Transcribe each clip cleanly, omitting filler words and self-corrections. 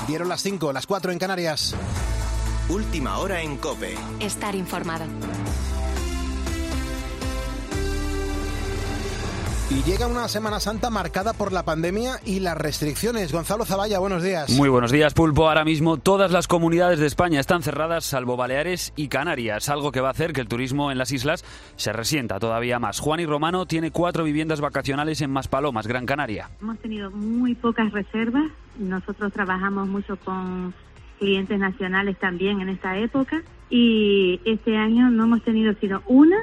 Dieron las 5, las 4 en Canarias. Última hora en COPE. Estar informado. Y llega una Semana Santa marcada por la pandemia y las restricciones. Gonzalo Zavalla, buenos días. Muy buenos días, Pulpo. Ahora mismo todas las comunidades de España están cerradas, salvo Baleares y Canarias, algo que va a hacer que el turismo en las islas se resienta todavía más. Juan y Romano tiene 4 viviendas vacacionales en Maspalomas, Gran Canaria. Hemos tenido muy pocas reservas. Nosotros trabajamos mucho con clientes nacionales también en esta época. Y este año no hemos tenido sino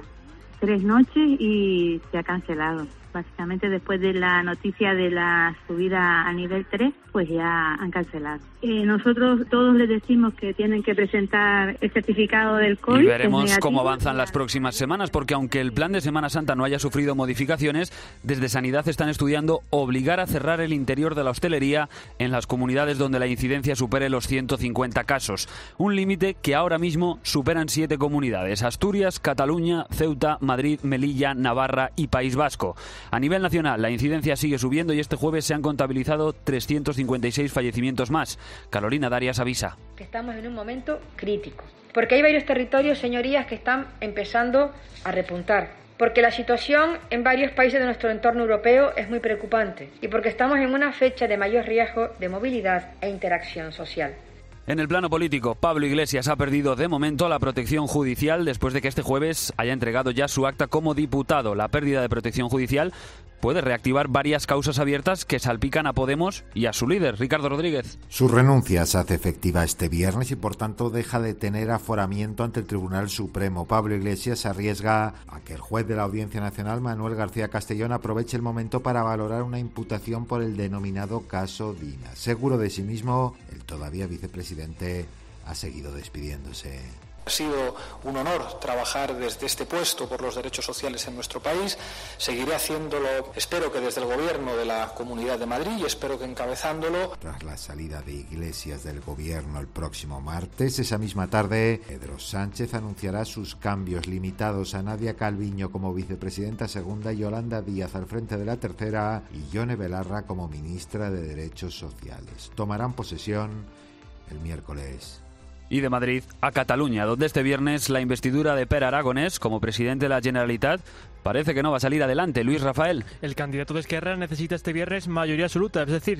3 noches y se ha cancelado. Básicamente después de la noticia de la subida a nivel 3, pues ya han cancelado. Nosotros todos les decimos que tienen que presentar el certificado del COVID. Y veremos cómo avanzan las próximas semanas, porque aunque el plan de Semana Santa no haya sufrido modificaciones, desde Sanidad están estudiando obligar a cerrar el interior de la hostelería en las comunidades donde la incidencia supere los 150 casos. Un límite que ahora mismo superan 7 comunidades: Asturias, Cataluña, Ceuta, Madrid, Melilla, Navarra y País Vasco. A nivel nacional, la incidencia sigue subiendo y este jueves se han contabilizado 356 fallecimientos más. Carolina Darias avisa. Que estamos en un momento crítico, porque hay varios territorios, señorías, que están empezando a repuntar, porque la situación en varios países de nuestro entorno europeo es muy preocupante y porque estamos en una fecha de mayor riesgo de movilidad e interacción social. En el plano político, Pablo Iglesias ha perdido de momento la protección judicial después de que este jueves haya entregado ya su acta como diputado. La pérdida de protección judicial puede reactivar varias causas abiertas que salpican a Podemos y a su líder, Ricardo Rodríguez. Su renuncia se hace efectiva este viernes y por tanto deja de tener aforamiento ante el Tribunal Supremo. Pablo Iglesias se arriesga a que el juez de la Audiencia Nacional, Manuel García Castellón, aproveche el momento para valorar una imputación por el denominado caso Dina. Seguro de sí mismo, el todavía vicepresidente ha seguido despidiéndose. Ha sido un honor trabajar desde este puesto por los derechos sociales en nuestro país. Seguiré haciéndolo, espero que desde el gobierno de la Comunidad de Madrid y espero que encabezándolo. Tras la salida de Iglesias del gobierno el próximo martes, esa misma tarde, Pedro Sánchez anunciará sus cambios limitados a Nadia Calviño como vicepresidenta segunda, Yolanda Díaz al frente de la tercera y Yone Belarra como ministra de Derechos Sociales. Tomarán posesión el miércoles. Y de Madrid a Cataluña, donde este viernes la investidura de Pere Aragonès como presidente de la Generalitat parece que no va a salir adelante. Luis Rafael. El candidato de Esquerra necesita este viernes mayoría absoluta, es decir,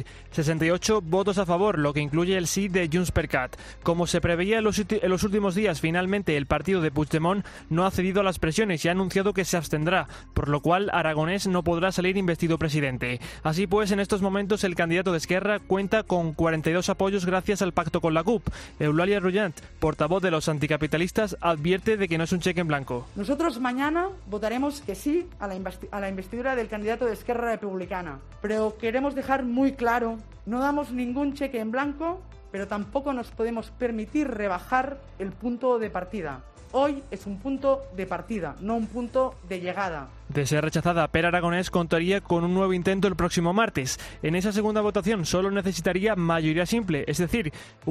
68 votos a favor, lo que incluye el sí de JxCat. Como se preveía en los últimos días, finalmente el partido de Puigdemont no ha cedido a las presiones y ha anunciado que se abstendrá, por lo cual Aragonès no podrá salir investido presidente. Así pues, en estos momentos el candidato de Esquerra cuenta con 42 apoyos gracias al pacto con la CUP. Eulalia Rullant, portavoz de los anticapitalistas, advierte de que no es un cheque en blanco. Nosotros mañana votaremos que sí a la investidura del candidato de Esquerra Republicana, pero queremos dejar muy claro, no damos ningún cheque en blanco, pero tampoco nos podemos permitir rebajar el punto de partida. Hoy es un punto de partida, no un punto de llegada. De ser rechazada, Pere Aragonès contaría con un nuevo intento el próximo martes. En esa segunda votación solo necesitaría mayoría simple, es decir,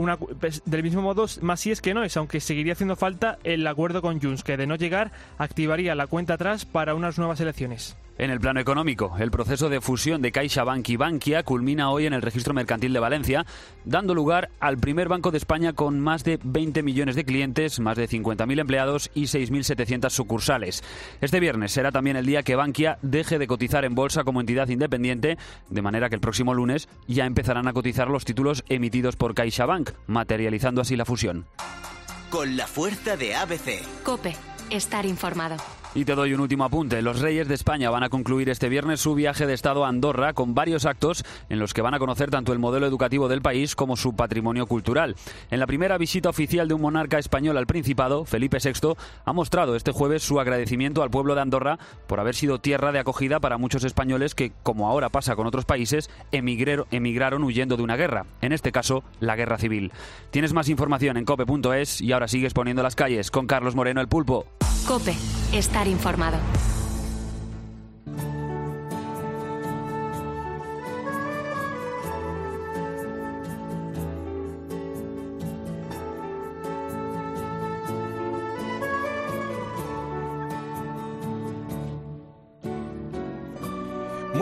del mismo modo más si es que no es, aunque seguiría haciendo falta el acuerdo con Junts, que de no llegar activaría la cuenta atrás para unas nuevas elecciones. En el plano económico, el proceso de fusión de CaixaBank y Bankia culmina hoy en el Registro Mercantil de Valencia, dando lugar al primer banco de España con más de 20 millones de clientes, más de 50.000 empleados y 6.700 sucursales. Este viernes será también el día que Bankia deje de cotizar en bolsa como entidad independiente, de manera que el próximo lunes ya empezarán a cotizar los títulos emitidos por CaixaBank, materializando así la fusión. Con la fuerza de ABC. COPE. Estar informado. Y te doy un último apunte. Los Reyes de España van a concluir este viernes su viaje de Estado a Andorra con varios actos en los que van a conocer tanto el modelo educativo del país como su patrimonio cultural. En la primera visita oficial de un monarca español al Principado, Felipe VI ha mostrado este jueves su agradecimiento al pueblo de Andorra por haber sido tierra de acogida para muchos españoles que, como ahora pasa con otros países, emigraron huyendo de una guerra, en este caso, la guerra civil. Tienes más información en cope.es y ahora sigues poniendo las calles con Carlos Moreno, el Pulpo. COPE. Estar informado.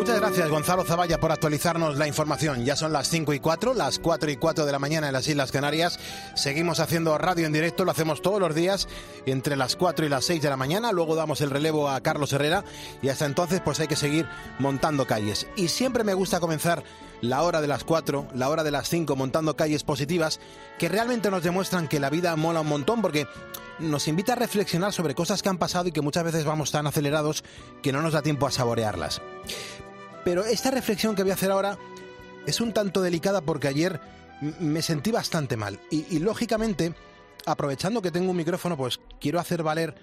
Muchas gracias, Gonzalo Zavalla, por actualizarnos la información. Ya son las 5:04, las 4:04 de la mañana en las Islas Canarias. Seguimos haciendo radio en directo, lo hacemos todos los días entre las 4 y las 6 de la mañana. Luego damos el relevo a Carlos Herrera y hasta entonces pues hay que seguir montando calles. Y siempre me gusta comenzar la hora de las 4, la hora de las 5 montando calles positivas que realmente nos demuestran que la vida mola un montón, porque nos invita a reflexionar sobre cosas que han pasado y que muchas veces vamos tan acelerados que no nos da tiempo a saborearlas. Pero esta reflexión que voy a hacer ahora es un tanto delicada porque ayer me sentí bastante mal y lógicamente, aprovechando que tengo un micrófono, pues quiero hacer valer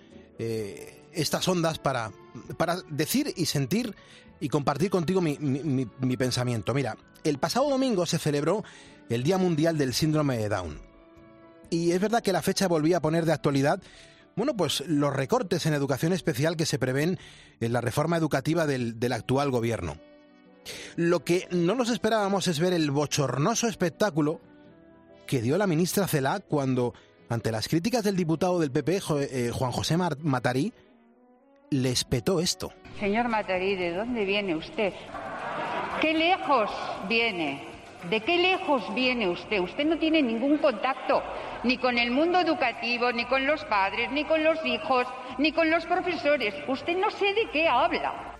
estas ondas para decir y sentir y compartir contigo mi pensamiento. Mira, el pasado domingo se celebró el Día Mundial del Síndrome de Down. Y es verdad que la fecha volvía a poner de actualidad, bueno, pues los recortes en educación especial que se prevén en la reforma educativa del actual gobierno. Lo que no nos esperábamos es ver el bochornoso espectáculo que dio la ministra Celaá cuando, ante las críticas del diputado del PP, Juan José Matarí, le espetó esto. Señor Matarí, ¿de dónde viene usted? ¿Qué lejos viene? ¿De qué lejos viene usted? Usted no tiene ningún contacto ni con el mundo educativo, ni con los padres, ni con los hijos, ni con los profesores. Usted no sé de qué habla.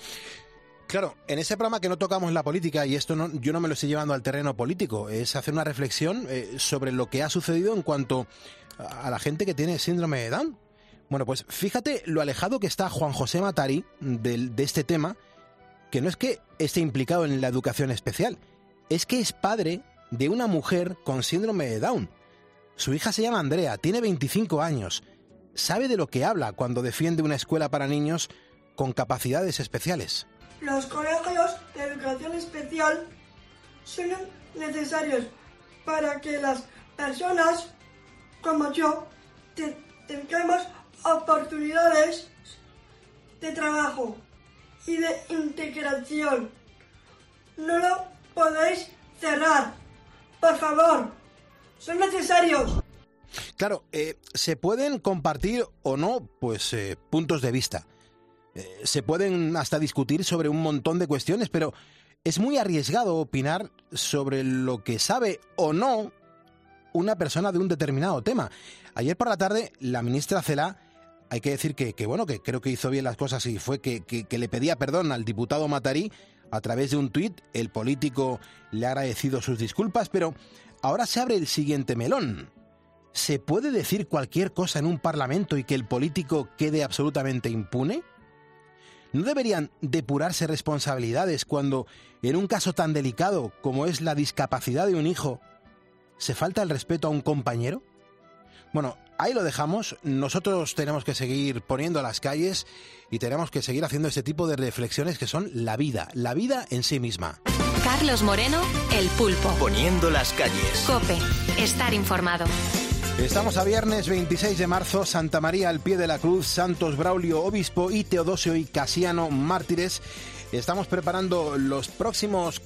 Claro, en ese programa que no tocamos la política, y esto yo no me lo estoy llevando al terreno político, es hacer una reflexión sobre lo que ha sucedido en cuanto a la gente que tiene síndrome de Down. Bueno, pues fíjate lo alejado que está Juan José Matarí de este tema, que no es que esté implicado en la educación especial, es que es padre de una mujer con síndrome de Down. Su hija se llama Andrea, tiene 25 años, sabe de lo que habla cuando defiende una escuela para niños con capacidades especiales. Los colegios de educación especial son necesarios para que las personas como yo tengamos oportunidades de trabajo y de integración. No lo podéis cerrar, por favor, son necesarios. Claro, se pueden compartir o no, pues, puntos de vista. Se pueden hasta discutir sobre un montón de cuestiones, pero es muy arriesgado opinar sobre lo que sabe o no una persona de un determinado tema. Ayer por la tarde, la ministra Celaá, hay que decir que creo que hizo bien las cosas y fue que le pedía perdón al diputado Matarí a través de un tuit. El político le ha agradecido sus disculpas, pero ahora se abre el siguiente melón. ¿Se puede decir cualquier cosa en un parlamento y que el político quede absolutamente impune? ¿No deberían depurarse responsabilidades cuando, en un caso tan delicado como es la discapacidad de un hijo, se falta el respeto a un compañero? Bueno, ahí lo dejamos. Nosotros tenemos que seguir poniendo las calles y tenemos que seguir haciendo este tipo de reflexiones que son la vida en sí misma. Carlos Moreno, El Pulpo. Poniendo las calles. COPE, estar informado. Estamos a viernes 26 de marzo, Santa María al pie de la cruz, Santos Braulio obispo y Teodosio y Casiano mártires. Estamos preparando los próximos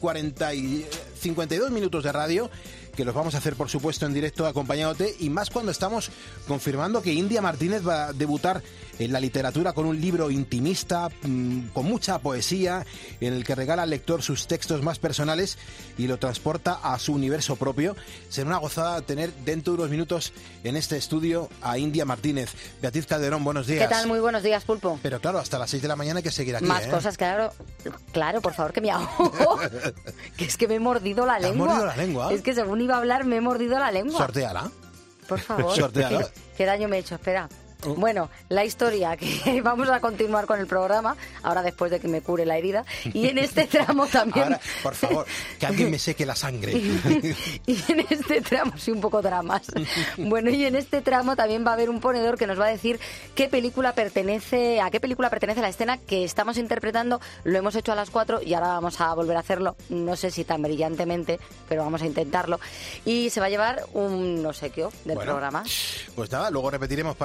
52 minutos de radio, que los vamos a hacer por supuesto en directo acompañándote, y más cuando estamos confirmando que India Martínez va a debutar en la literatura con un libro intimista, con mucha poesía, en el que regala al lector sus textos más personales y lo transporta a su universo propio. Será una gozada tener dentro de unos minutos en este estudio a India Martínez. Beatriz Calderón, buenos días. ¿Qué tal? Muy buenos días, Pulpo. Pero claro, hasta las 6 de la mañana hay que seguir aquí. Más cosas, claro, por favor, que me ahogo. Que es que me he mordido la lengua. ¿Te has mordido la lengua? Es que según iba a hablar me he mordido la lengua. Sortéala. Por favor. Sortéala. ¿Qué daño me he hecho? Espera. Bueno, la historia, que vamos a continuar con el programa, ahora después de que me cure la herida, y en este tramo también... Ahora, por favor, que alguien me seque la sangre. Y en este tramo, sí, un poco dramas. Bueno, y en este tramo también va a haber un ponedor que nos va a decir a qué película pertenece la escena que estamos interpretando. Lo hemos hecho a las 4 y ahora vamos a volver a hacerlo, no sé si tan brillantemente, pero vamos a intentarlo. Y se va a llevar un obsequio del programa. Pues nada, luego repetiremos para ver si hay algún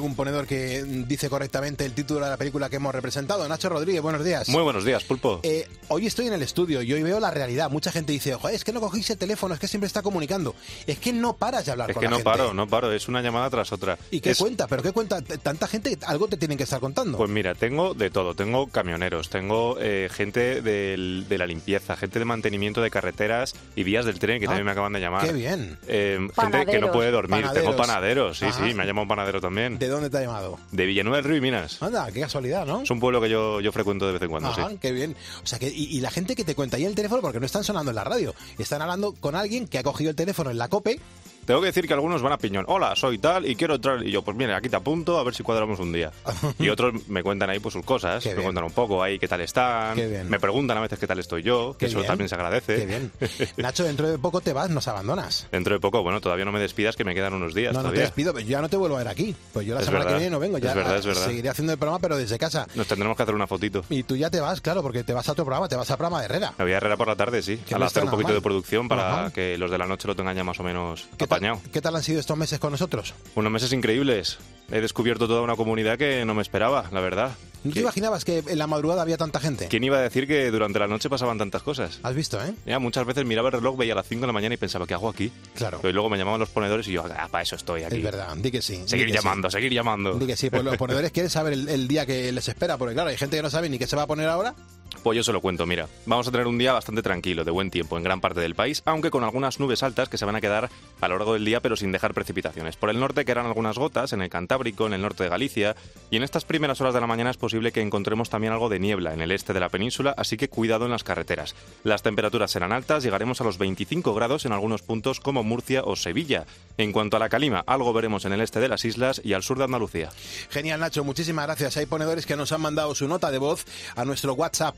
algún ponedor que dice correctamente el título de la película que hemos representado. Nacho Rodríguez, buenos días. Muy buenos días, Pulpo. Hoy estoy en el estudio y hoy veo la realidad. Mucha gente dice, joder, es que no cogéis el teléfono, es que siempre está comunicando. Es que no paras de hablar con la gente. Es que no paro, es una llamada tras otra. ¿Y qué cuenta? ¿Pero qué cuenta? Tanta gente, algo te tienen que estar contando. Pues mira, tengo de todo. Tengo camioneros, tengo gente de la limpieza, gente de mantenimiento de carreteras y vías del tren, que también me acaban de llamar. ¡Qué bien! Gente que no puede dormir. Panaderos. Tengo panaderos, sí, Ajá. me ha llamado un panadero también. ¿De dónde te ha llamado? De Villanueva del Río y Minas. Anda, qué casualidad, ¿no? Es un pueblo que yo frecuento de vez en cuando, Ajá, sí. qué bien. O sea, que y la gente que te cuenta ahí el teléfono, porque no están sonando en la radio, están hablando con alguien que ha cogido el teléfono en la COPE. Tengo que decir que algunos van a piñón. Hola, soy tal y quiero entrar. Y yo, pues mira, aquí te apunto a ver si cuadramos un día. Y otros me cuentan ahí pues sus cosas, me cuentan un poco ahí qué tal están. Qué bien. Me preguntan a veces qué tal estoy yo, que eso también se agradece. Qué bien. Nacho, dentro de poco te vas, nos abandonas. Dentro de poco, bueno, todavía no me despidas, que me quedan unos días. No te despido, pero ya no te vuelvo a ver aquí. Pues yo la semana que viene no vengo. Ya es verdad. Seguiré haciendo el programa, pero desde casa. Nos tendremos que hacer una fotito. Y tú ya te vas, claro, porque te vas a otro programa, te vas al programa de Herrera. Me voy a Herrera por la tarde, sí. Que A no hacer está un poquito nada mal. de producción para Ajá. que los de la noche lo tengan ya más o menos apañado. ¿Qué tal han sido estos meses con nosotros? Unos meses increíbles. He descubierto toda una comunidad que no me esperaba, la verdad. ¿No te imaginabas que en la madrugada había tanta gente? ¿Quién iba a decir que durante la noche pasaban tantas cosas? ¿Has visto, eh? Ya, muchas veces miraba el reloj, veía a las 5 de la mañana y pensaba, ¿qué hago aquí? Claro. Pero luego me llamaban los ponedores y yo, para eso estoy aquí. Es verdad, di que sí. Seguir llamando. Di que sí, pues los ponedores quieren saber el día que les espera, porque claro, hay gente que no sabe ni qué se va a poner ahora. Pues yo se lo cuento, mira, vamos a tener un día bastante tranquilo, de buen tiempo en gran parte del país, aunque con algunas nubes altas que se van a quedar a lo largo del día, pero sin dejar precipitaciones. Por el norte quedarán algunas gotas, en el Cantábrico, en el norte de Galicia, y en estas primeras horas de la mañana es posible que encontremos también algo de niebla en el este de la península, así que cuidado en las carreteras. Las temperaturas serán altas, llegaremos a los 25 grados en algunos puntos como Murcia o Sevilla. En cuanto a la calima, algo veremos en el este de las islas y al sur de Andalucía. Genial, Nacho, muchísimas gracias. Hay ponedores que nos han mandado su nota de voz a nuestro WhatsApp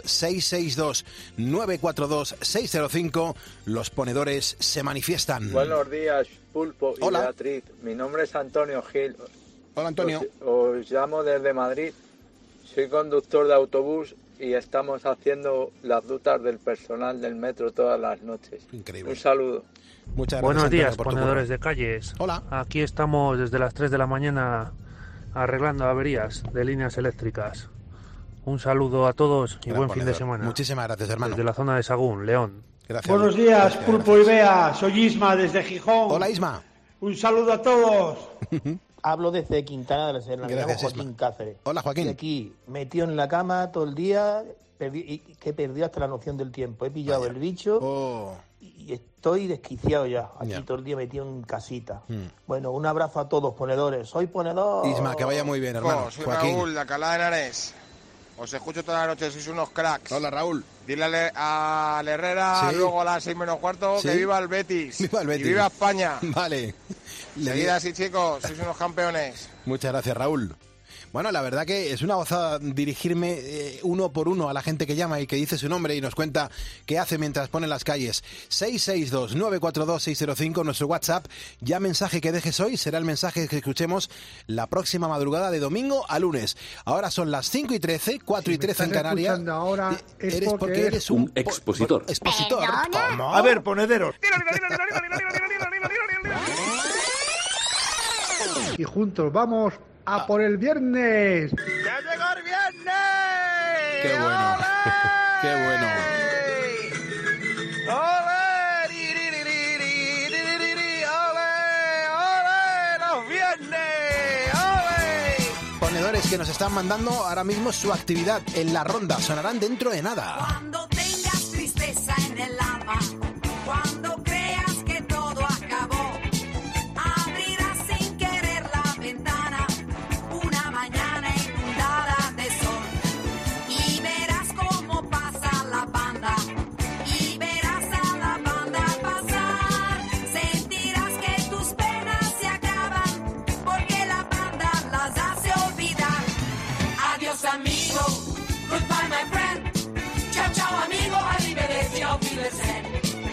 662-942-605. Los ponedores se manifiestan. Buenos días, Pulpo y Hola. Beatriz. Mi nombre es Antonio Gil. Hola, Antonio. Os llamo desde Madrid. Soy conductor de autobús y estamos haciendo las rutas del personal del metro todas las noches. Increíble. Un saludo. Muchas gracias, Buenos Antonio, días, por tu ponedores curro. de calles. Hola. Aquí estamos desde las 3 de la mañana arreglando averías de líneas eléctricas. Un saludo a todos y Gran buen fin de ponedor. semana. Muchísimas gracias, hermano. Desde la zona de Sagún, León. Gracias. Buenos días, Pulpo y Bea. Soy Isma desde Gijón. Hola, Isma. Un saludo a todos. Hablo desde Quintana de la Serna, me llamo Gracias, Joaquín Isma. Cáceres. Hola, Joaquín. Y aquí, metido en la cama todo el día, que he perdido hasta la noción del tiempo. He pillado el bicho y estoy desquiciado ya. Aquí Ya. todo el día metido en casita. Bueno, un abrazo a todos, ponedores. Soy ponedor. Isma, que vaya muy bien, hermano. Soy Joaquín. Raúl, de Alcalá de Henares. Os escucho toda la noche, sois unos cracks. Hola, Raúl. Dile al Herrera, Sí. luego a las 6 menos cuarto, Sí. que viva el Betis. Viva el Betis. Y viva España. Vale. Seguid así, chicos, sois unos campeones. Muchas gracias, Raúl. Bueno, la verdad que es una gozada dirigirme uno por uno a la gente que llama y que dice su nombre y nos cuenta qué hace mientras pone las calles. 662-942-605, nuestro WhatsApp. Ya mensaje que dejes hoy será el mensaje que escuchemos la próxima madrugada de domingo a lunes. Ahora son las 5:13, 4:13 en Canarias. Ahora Eres porque eres un expositor. expositor. ¿Cómo? A ver, ponederos. Y juntos vamos a por el viernes. ¡Ya llegó el viernes! Qué bueno. Qué bueno. ¡Ole! ¡Ole! ¡Ole! ¡Los viernes! ¡Ole! Ponedores que nos están mandando ahora mismo su actividad en la ronda. Sonarán dentro de nada. Cuando tengas tristeza en el alma, cuando creas que todo acabó, abrirás sin querer la ventana, una mañana inundada de sol, y verás cómo pasa la banda, y verás a la banda pasar, sentirás que tus penas se acaban, porque la banda las hace olvidar. Adiós amigo, goodbye my friend. Chao, chao, amigo, arrivederci, auf Wiedersehen.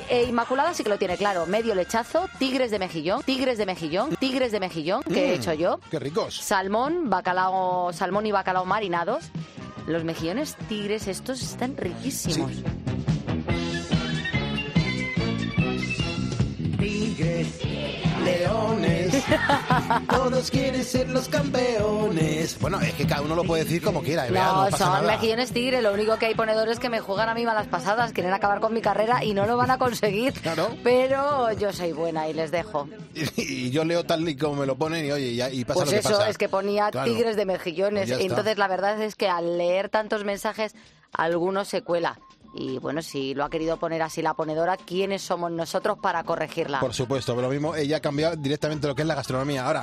Inmaculada sí que lo tiene claro. Medio lechazo, tigres de mejillón, tigres de mejillón, tigres de mejillón, que he hecho yo. ¡Qué ricos! Salmón y bacalao marinados. Los mejillones tigres estos están riquísimos. Sí. Tigres, leones, todos quieren ser los campeones. Bueno, es que cada uno lo puede decir como quiera. No, pasa son nada. mejillones tigre. Lo único que hay ponedores que me juegan a mí malas pasadas. Quieren acabar con mi carrera y no lo van a conseguir. Claro. Pero yo soy buena y les dejo. Y yo leo tal y como me lo ponen y oye, y pasa Pues lo que eso, pasa. es que ponía Claro. tigres de mejillones. Pues ya está. Entonces la verdad es que al leer tantos mensajes, algunos se cuela. Y bueno, si lo ha querido poner así la ponedora, ¿quiénes somos nosotros para corregirla? Por supuesto, pero lo mismo, ella ha cambiado directamente lo que es la gastronomía. Ahora,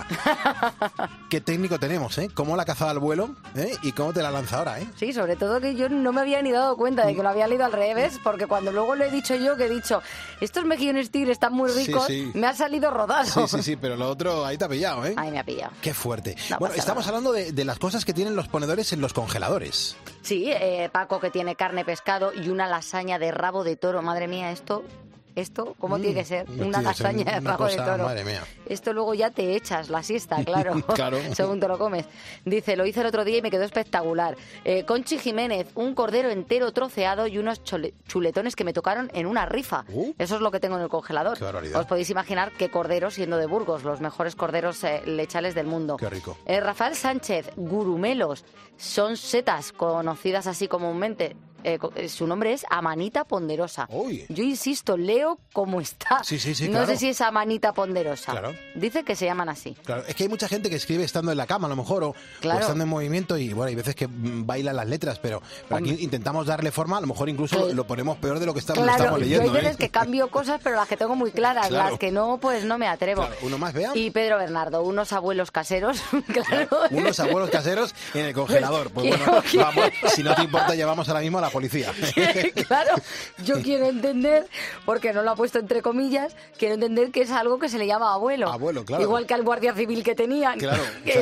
¿qué técnico tenemos, eh? ¿Cómo la ha cazado al vuelo, eh? Y cómo te la lanza ahora, eh? Sí, sobre todo que yo no me había ni dado cuenta de que lo había leído al revés, porque cuando luego lo he dicho yo, que he dicho, estos mejillones tigre están muy ricos, Sí. me ha salido rodado. Sí, pero lo otro ahí te ha pillado, ¿eh? Ahí me ha pillado. Qué fuerte. No Bueno, pasa estamos nada. hablando de las cosas que tienen los ponedores en los congeladores. Sí, Paco que tiene carne, pescado y una lasaña de rabo de toro. Madre mía, esto, ¿cómo tiene que ser? Una lasaña de una rabo cosa, de toro. madre mía. Esto luego ya te echas la siesta, claro, Claro. según te lo comes. Dice, lo hice el otro día y me quedó espectacular. Conchi Jiménez, un cordero entero troceado y unos chuletones que me tocaron en una rifa. Eso es lo que tengo en el congelador. Qué barbaridad. Os podéis imaginar qué cordero, siendo de Burgos, los mejores corderos lechales del mundo. Qué rico. Rafael Sánchez, gurumelos, son setas conocidas así comúnmente. Su nombre es Amanita ponderosa. Yo insisto, leo como está. Sí, no claro. sé si es Amanita ponderosa. Claro. Dice que se llaman así. Claro, es que hay mucha gente que escribe estando en la cama, a lo mejor, o estando en movimiento, y bueno, hay veces que bailan las letras, pero aquí intentamos darle forma, a lo mejor incluso lo ponemos peor de lo que estamos Yo leyendo. hay veces que cambio cosas, pero las que tengo muy claras, Claro. las que no, pues no me atrevo. Claro, uno más, vea. Y Pedro Bernardo, unos abuelos caseros, claro. Unos abuelos caseros en el congelador. Pues bueno, vamos, si no te importa, llevamos ahora mismo a la policía. Claro, yo quiero entender, porque no lo ha puesto entre comillas, quiero entender que es algo que se le llama abuelo. Abuelo, claro. Igual que al guardia civil que tenían. Claro,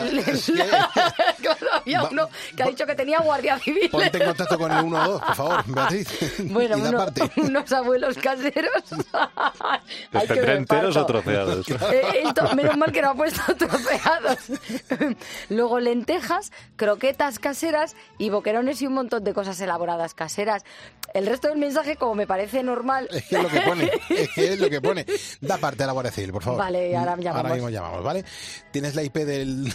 Claro, había uno que ha dicho que tenía guardia civil. Ponte en contacto con el 112, por favor, Beatriz. Bueno, y da parte. unos abuelos caseros. ¿Los tendrá enteros o troceados? Menos mal que no ha puesto troceados. Luego lentejas, croquetas caseras y boquerones y un montón de cosas elaboradas caseras. El resto del mensaje, como me parece normal... Es que es lo que pone, es lo que pone. Da parte a la Guardia Civil, por favor. Vale, ahora llamamos. Ahora mismo llamamos, ¿vale? ¿Tienes la IP del...?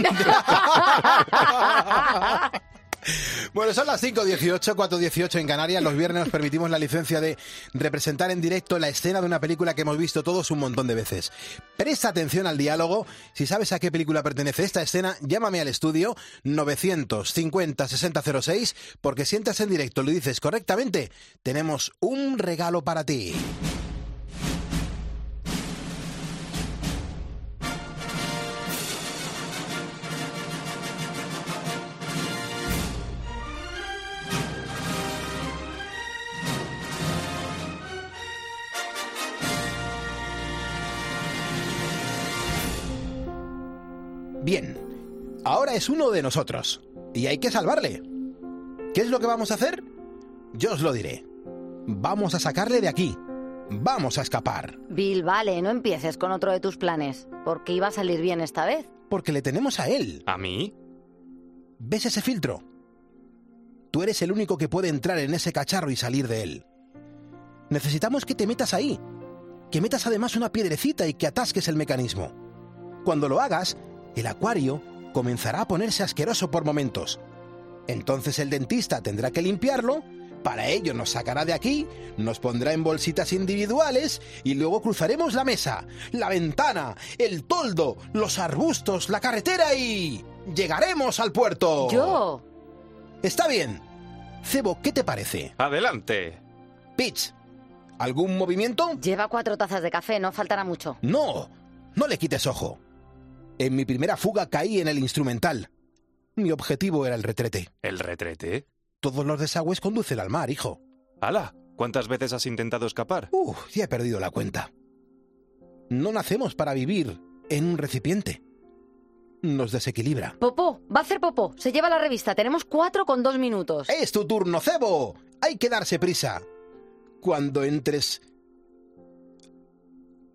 Bueno, son las 5:18, 4:18 en Canarias. Los viernes nos permitimos la licencia de representar en directo la escena de una película que hemos visto todos un montón de veces. Presta atención al diálogo. Si sabes a qué película pertenece esta escena, llámame al estudio 950-6006, porque si entras en directo y lo dices correctamente, tenemos un regalo para ti. Bien, ahora es uno de nosotros y hay que salvarle. ¿Qué es lo que vamos a hacer? Yo os lo diré. Vamos a sacarle de aquí. Vamos a escapar. Bill, vale, no empieces con otro de tus planes, porque iba a salir bien esta vez. Porque le tenemos a él. ¿A mí? ¿Ves ese filtro? Tú eres el único que puede entrar en ese cacharro y salir de él. Necesitamos que te metas ahí. Que metas además una piedrecita y que atasques el mecanismo. Cuando lo hagas, el acuario comenzará a ponerse asqueroso por momentos. Entonces el dentista tendrá que limpiarlo, para ello nos sacará de aquí, nos pondrá en bolsitas individuales y luego cruzaremos la mesa, la ventana, el toldo, los arbustos, la carretera y... ¡llegaremos al puerto! ¡Yo! Está bien. Cebo, ¿qué te parece? ¡Adelante! Pitch, ¿algún movimiento? Lleva 4 tazas de café, no faltará mucho. No, no le quites ojo. En mi primera fuga caí en el instrumental. Mi objetivo era el retrete. ¿El retrete? Todos los desagües conducen al mar, hijo. ¡Hala! ¿Cuántas veces has intentado escapar? Ya he perdido la cuenta. No nacemos para vivir en un recipiente. Nos desequilibra. Popó, va a hacer popó. Se lleva la revista. Tenemos 4 con 2 minutos. ¡Es tu turno, Cebo! Hay que darse prisa. Cuando entres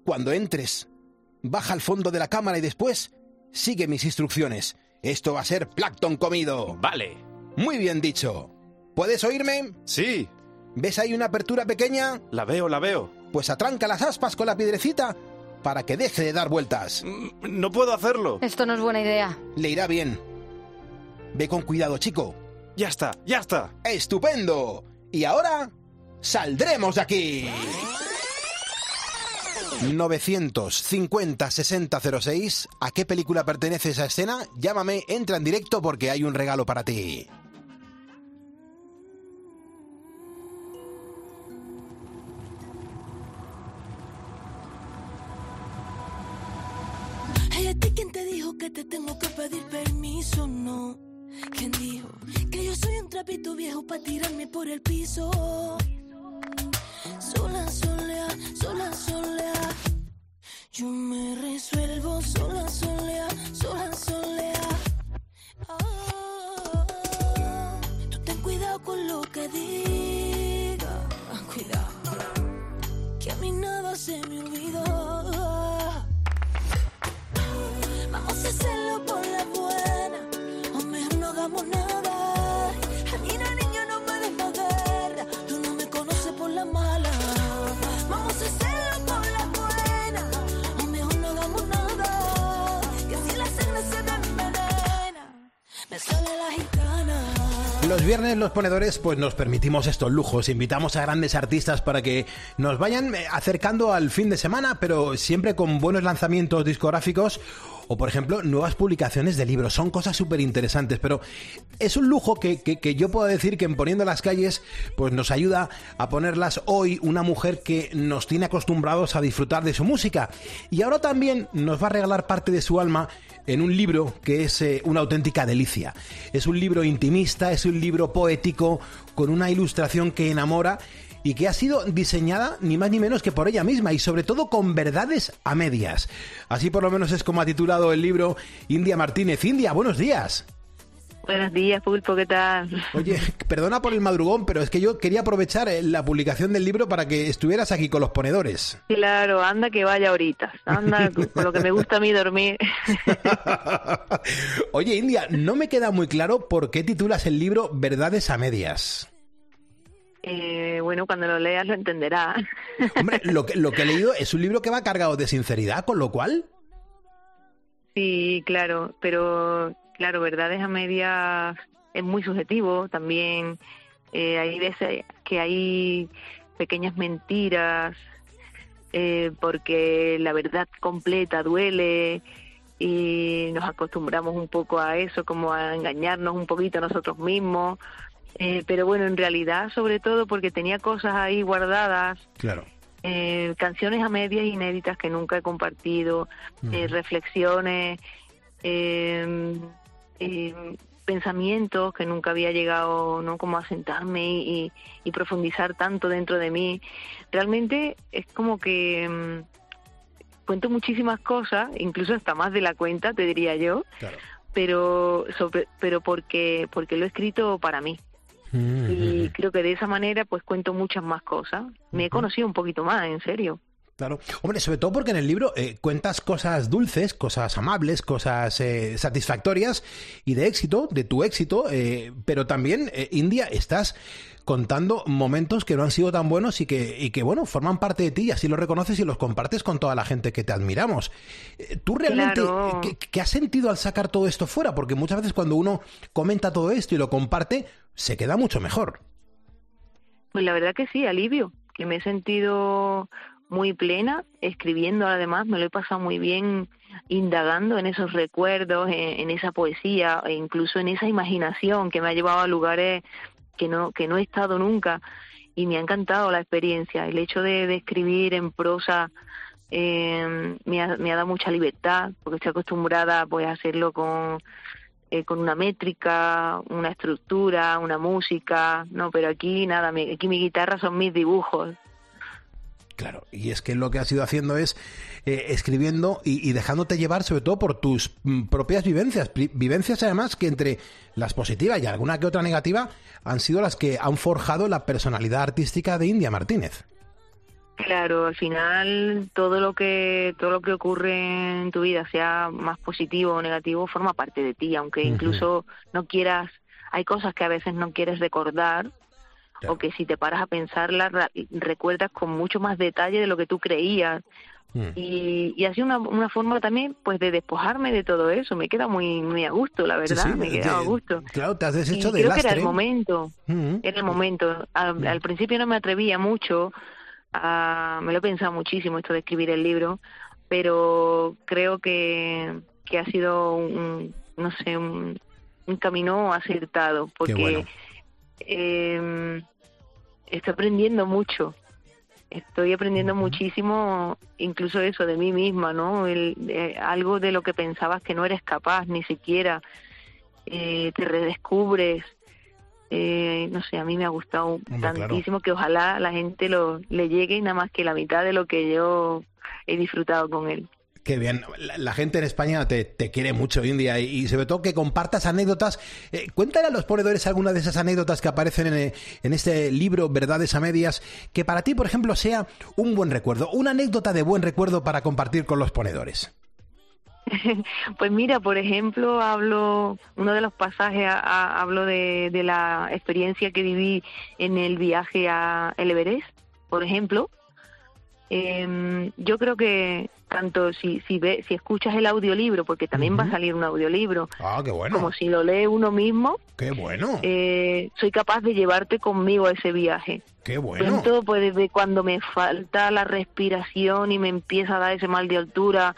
Cuando entres, baja al fondo de la cámara y después sigue mis instrucciones. Esto va a ser plancton comido. Vale. Muy bien dicho. ¿Puedes oírme? Sí. ¿Ves ahí una apertura pequeña? La veo. Pues atranca las aspas con la piedrecita para que deje de dar vueltas. No puedo hacerlo. Esto no es buena idea. Le irá bien. Ve con cuidado, chico. Ya está. ¡Estupendo! Y ahora, ¡saldremos de aquí! 950-6006. ¿A qué película pertenece esa escena? Llámame, entra en directo porque hay un regalo para ti. Hey, ¿a ti quién te dijo que te tengo que pedir permiso? No. ¿Quién dijo que yo soy un trapito viejo para tirarme por el piso? Sola, yo me resuelvo sola. Tú ten cuidado con lo que diga, cuidado, que a mí nada se me olvidó. Vamos a hacerlo por la buena, o mejor no hagamos nada. A mí la niña no me des más guerra, tú no me conoces por la mala. Vamos a hacerlo por la buena, o mejor no hagamos nada. Que si la sangre se me envenena, me sale la gitana. Los viernes los ponedores pues nos permitimos estos lujos, invitamos a grandes artistas para que nos vayan acercando al fin de semana, pero siempre con buenos lanzamientos discográficos o, por ejemplo, nuevas publicaciones de libros. Son cosas súper interesantes, pero es un lujo que yo puedo decir que en Poniendo las Calles pues nos ayuda a ponerlas hoy una mujer que nos tiene acostumbrados a disfrutar de su música y ahora también nos va a regalar parte de su alma en un libro que es una auténtica delicia. Es un libro intimista, es un libro poético, con una ilustración que enamora y que ha sido diseñada ni más ni menos que por ella misma y sobre todo con verdades a medias. Así por lo menos es como ha titulado el libro India Martínez. India, buenos días. Buenos días, Pulpo, ¿qué tal? Oye, perdona por el madrugón, pero es que yo quería aprovechar la publicación del libro para que estuvieras aquí con los ponedores. Claro, anda que vaya ahorita. Anda con lo que me gusta a mí dormir. Oye, India, no me queda muy claro por qué titulas el libro Verdades a medias. Bueno, cuando lo leas lo entenderás. Hombre, lo que he leído es un libro que va cargado de sinceridad, con lo cual... Sí, claro, pero... Claro, verdades a medias es muy subjetivo también. Hay veces que hay pequeñas mentiras porque la verdad completa duele y nos acostumbramos un poco a eso, como a engañarnos un poquito a nosotros mismos. Pero bueno, en realidad, sobre todo porque tenía cosas ahí guardadas. Claro. Canciones a medias inéditas que nunca he compartido, reflexiones... pensamientos que nunca había llegado, ¿no?, como a sentarme y profundizar tanto dentro de mí. Realmente es como que cuento muchísimas cosas, incluso hasta más de la cuenta, te diría yo, claro. pero porque lo he escrito para mí. Y creo que de esa manera pues cuento muchas más cosas. Me he conocido un poquito más, en serio. Claro. Hombre, sobre todo porque en el libro cuentas cosas dulces, cosas amables, cosas satisfactorias y de éxito, de tu éxito, pero también, India, estás contando momentos que no han sido tan buenos y que bueno, forman parte de ti y así lo reconoces y los compartes con toda la gente que te admiramos. ¿Tú realmente Claro. ¿qué has sentido al sacar todo esto fuera? Porque muchas veces cuando uno comenta todo esto y lo comparte, se queda mucho mejor. Pues la verdad que sí, alivio, que me he sentido muy plena escribiendo. Además me lo he pasado muy bien indagando en esos recuerdos, en esa poesía e incluso en esa imaginación que me ha llevado a lugares que no he estado nunca y me ha encantado la experiencia. El hecho de escribir en prosa me ha dado mucha libertad porque estoy acostumbrada pues a hacerlo con una métrica, una estructura, una música, no, pero aquí nada, aquí mi guitarra son mis dibujos. Claro, y es que lo que has ido haciendo es escribiendo y dejándote llevar sobre todo por tus propias vivencias además que entre las positivas y alguna que otra negativa han sido las que han forjado la personalidad artística de India Martínez. Claro, al final todo lo que ocurre en tu vida, sea más positivo o negativo, forma parte de ti, aunque incluso no quieras, hay cosas que a veces no quieres recordar, o que si te paras a pensarlas recuerdas con mucho más detalle de lo que tú creías. Y así una forma también pues de despojarme de todo eso. Me queda muy a gusto, la verdad. Sí, me queda a gusto. Claro, te has deshecho y de creo lastre. que era el momento. Era el momento. Al principio no me atrevía mucho. Me lo he pensado muchísimo esto de escribir el libro, pero creo que ha sido un camino acertado, porque estoy aprendiendo mucho. Estoy aprendiendo muchísimo, incluso eso de mí misma, ¿no? Algo de lo que pensabas que no eres capaz, ni siquiera te redescubres. No sé, a mí me ha gustado tantísimo, que ojalá la gente le llegue nada más que la mitad de lo que yo he disfrutado con él. Qué bien. La gente en España te quiere mucho, India, y sobre todo que compartas anécdotas. Cuéntale a los ponedores alguna de esas anécdotas que aparecen en este libro, Verdades a Medias, que para ti, por ejemplo, sea un buen recuerdo, una anécdota de buen recuerdo para compartir con los ponedores. Pues mira, por ejemplo, uno de los pasajes hablo de la experiencia que viví en el viaje a el Everest, por ejemplo. Yo creo que tanto si escuchas el audiolibro, porque también va a salir un audiolibro, qué bueno, como si lo lee uno mismo, qué bueno, soy capaz de llevarte conmigo a ese viaje. Qué bueno. Cuento pues desde cuando me falta la respiración y me empieza a dar ese mal de altura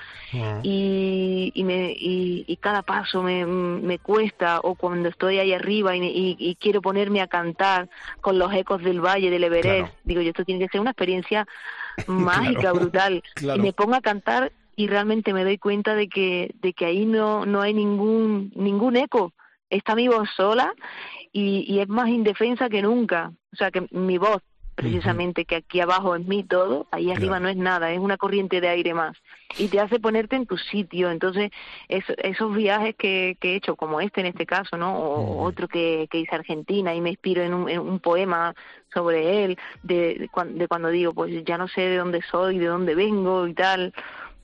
y cada paso me cuesta, o cuando estoy ahí arriba y quiero ponerme a cantar con los ecos del valle del Everest. Claro. Digo, esto tiene que ser una experiencia mágica, brutal. Claro. Y me pongo a cantar y realmente me doy cuenta de que ahí no hay ningún eco. Está mi voz sola y es más indefensa que nunca. O sea, que mi voz, precisamente, que aquí abajo es mí todo, ahí arriba no es nada, es una corriente de aire más. Y te hace ponerte en tu sitio. Entonces, esos viajes que he hecho, como en este caso, ¿no? O otro que hice a Argentina y me inspiro en un poema sobre él, de cuando digo, pues ya no sé de dónde soy, de dónde vengo y tal.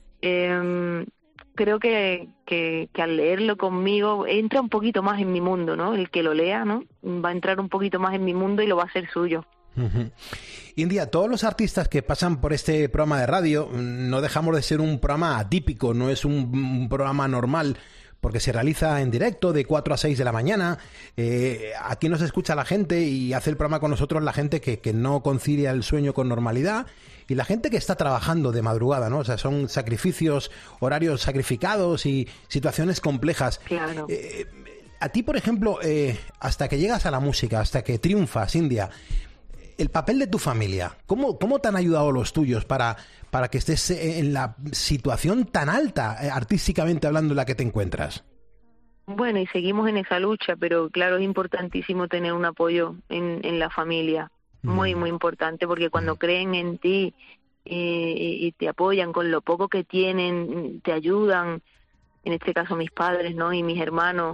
Creo que al leerlo conmigo entra un poquito más en mi mundo, ¿no? El que lo lea, ¿no? Va a entrar un poquito más en mi mundo y lo va a hacer suyo. India, todos los artistas que pasan por este programa de radio no dejamos de ser un programa atípico, no es un programa normal, porque se realiza en directo de 4 a 6 de la mañana. Aquí nos escucha la gente y hace el programa con nosotros la gente que no concilia el sueño con normalidad, y la gente que está trabajando de madrugada, ¿no? O sea, son sacrificios, horarios sacrificados y situaciones complejas. Claro. A ti, por ejemplo, hasta que llegas a la música, hasta que triunfas, India, el papel de tu familia, ¿cómo te han ayudado los tuyos para que estés en la situación tan alta, artísticamente hablando, en la que te encuentras? Bueno, y seguimos en esa lucha, pero claro, es importantísimo tener un apoyo en la familia, muy, muy importante, porque cuando creen en ti y te apoyan con lo poco que tienen, te ayudan, en este caso mis padres, ¿no? Y mis hermanos,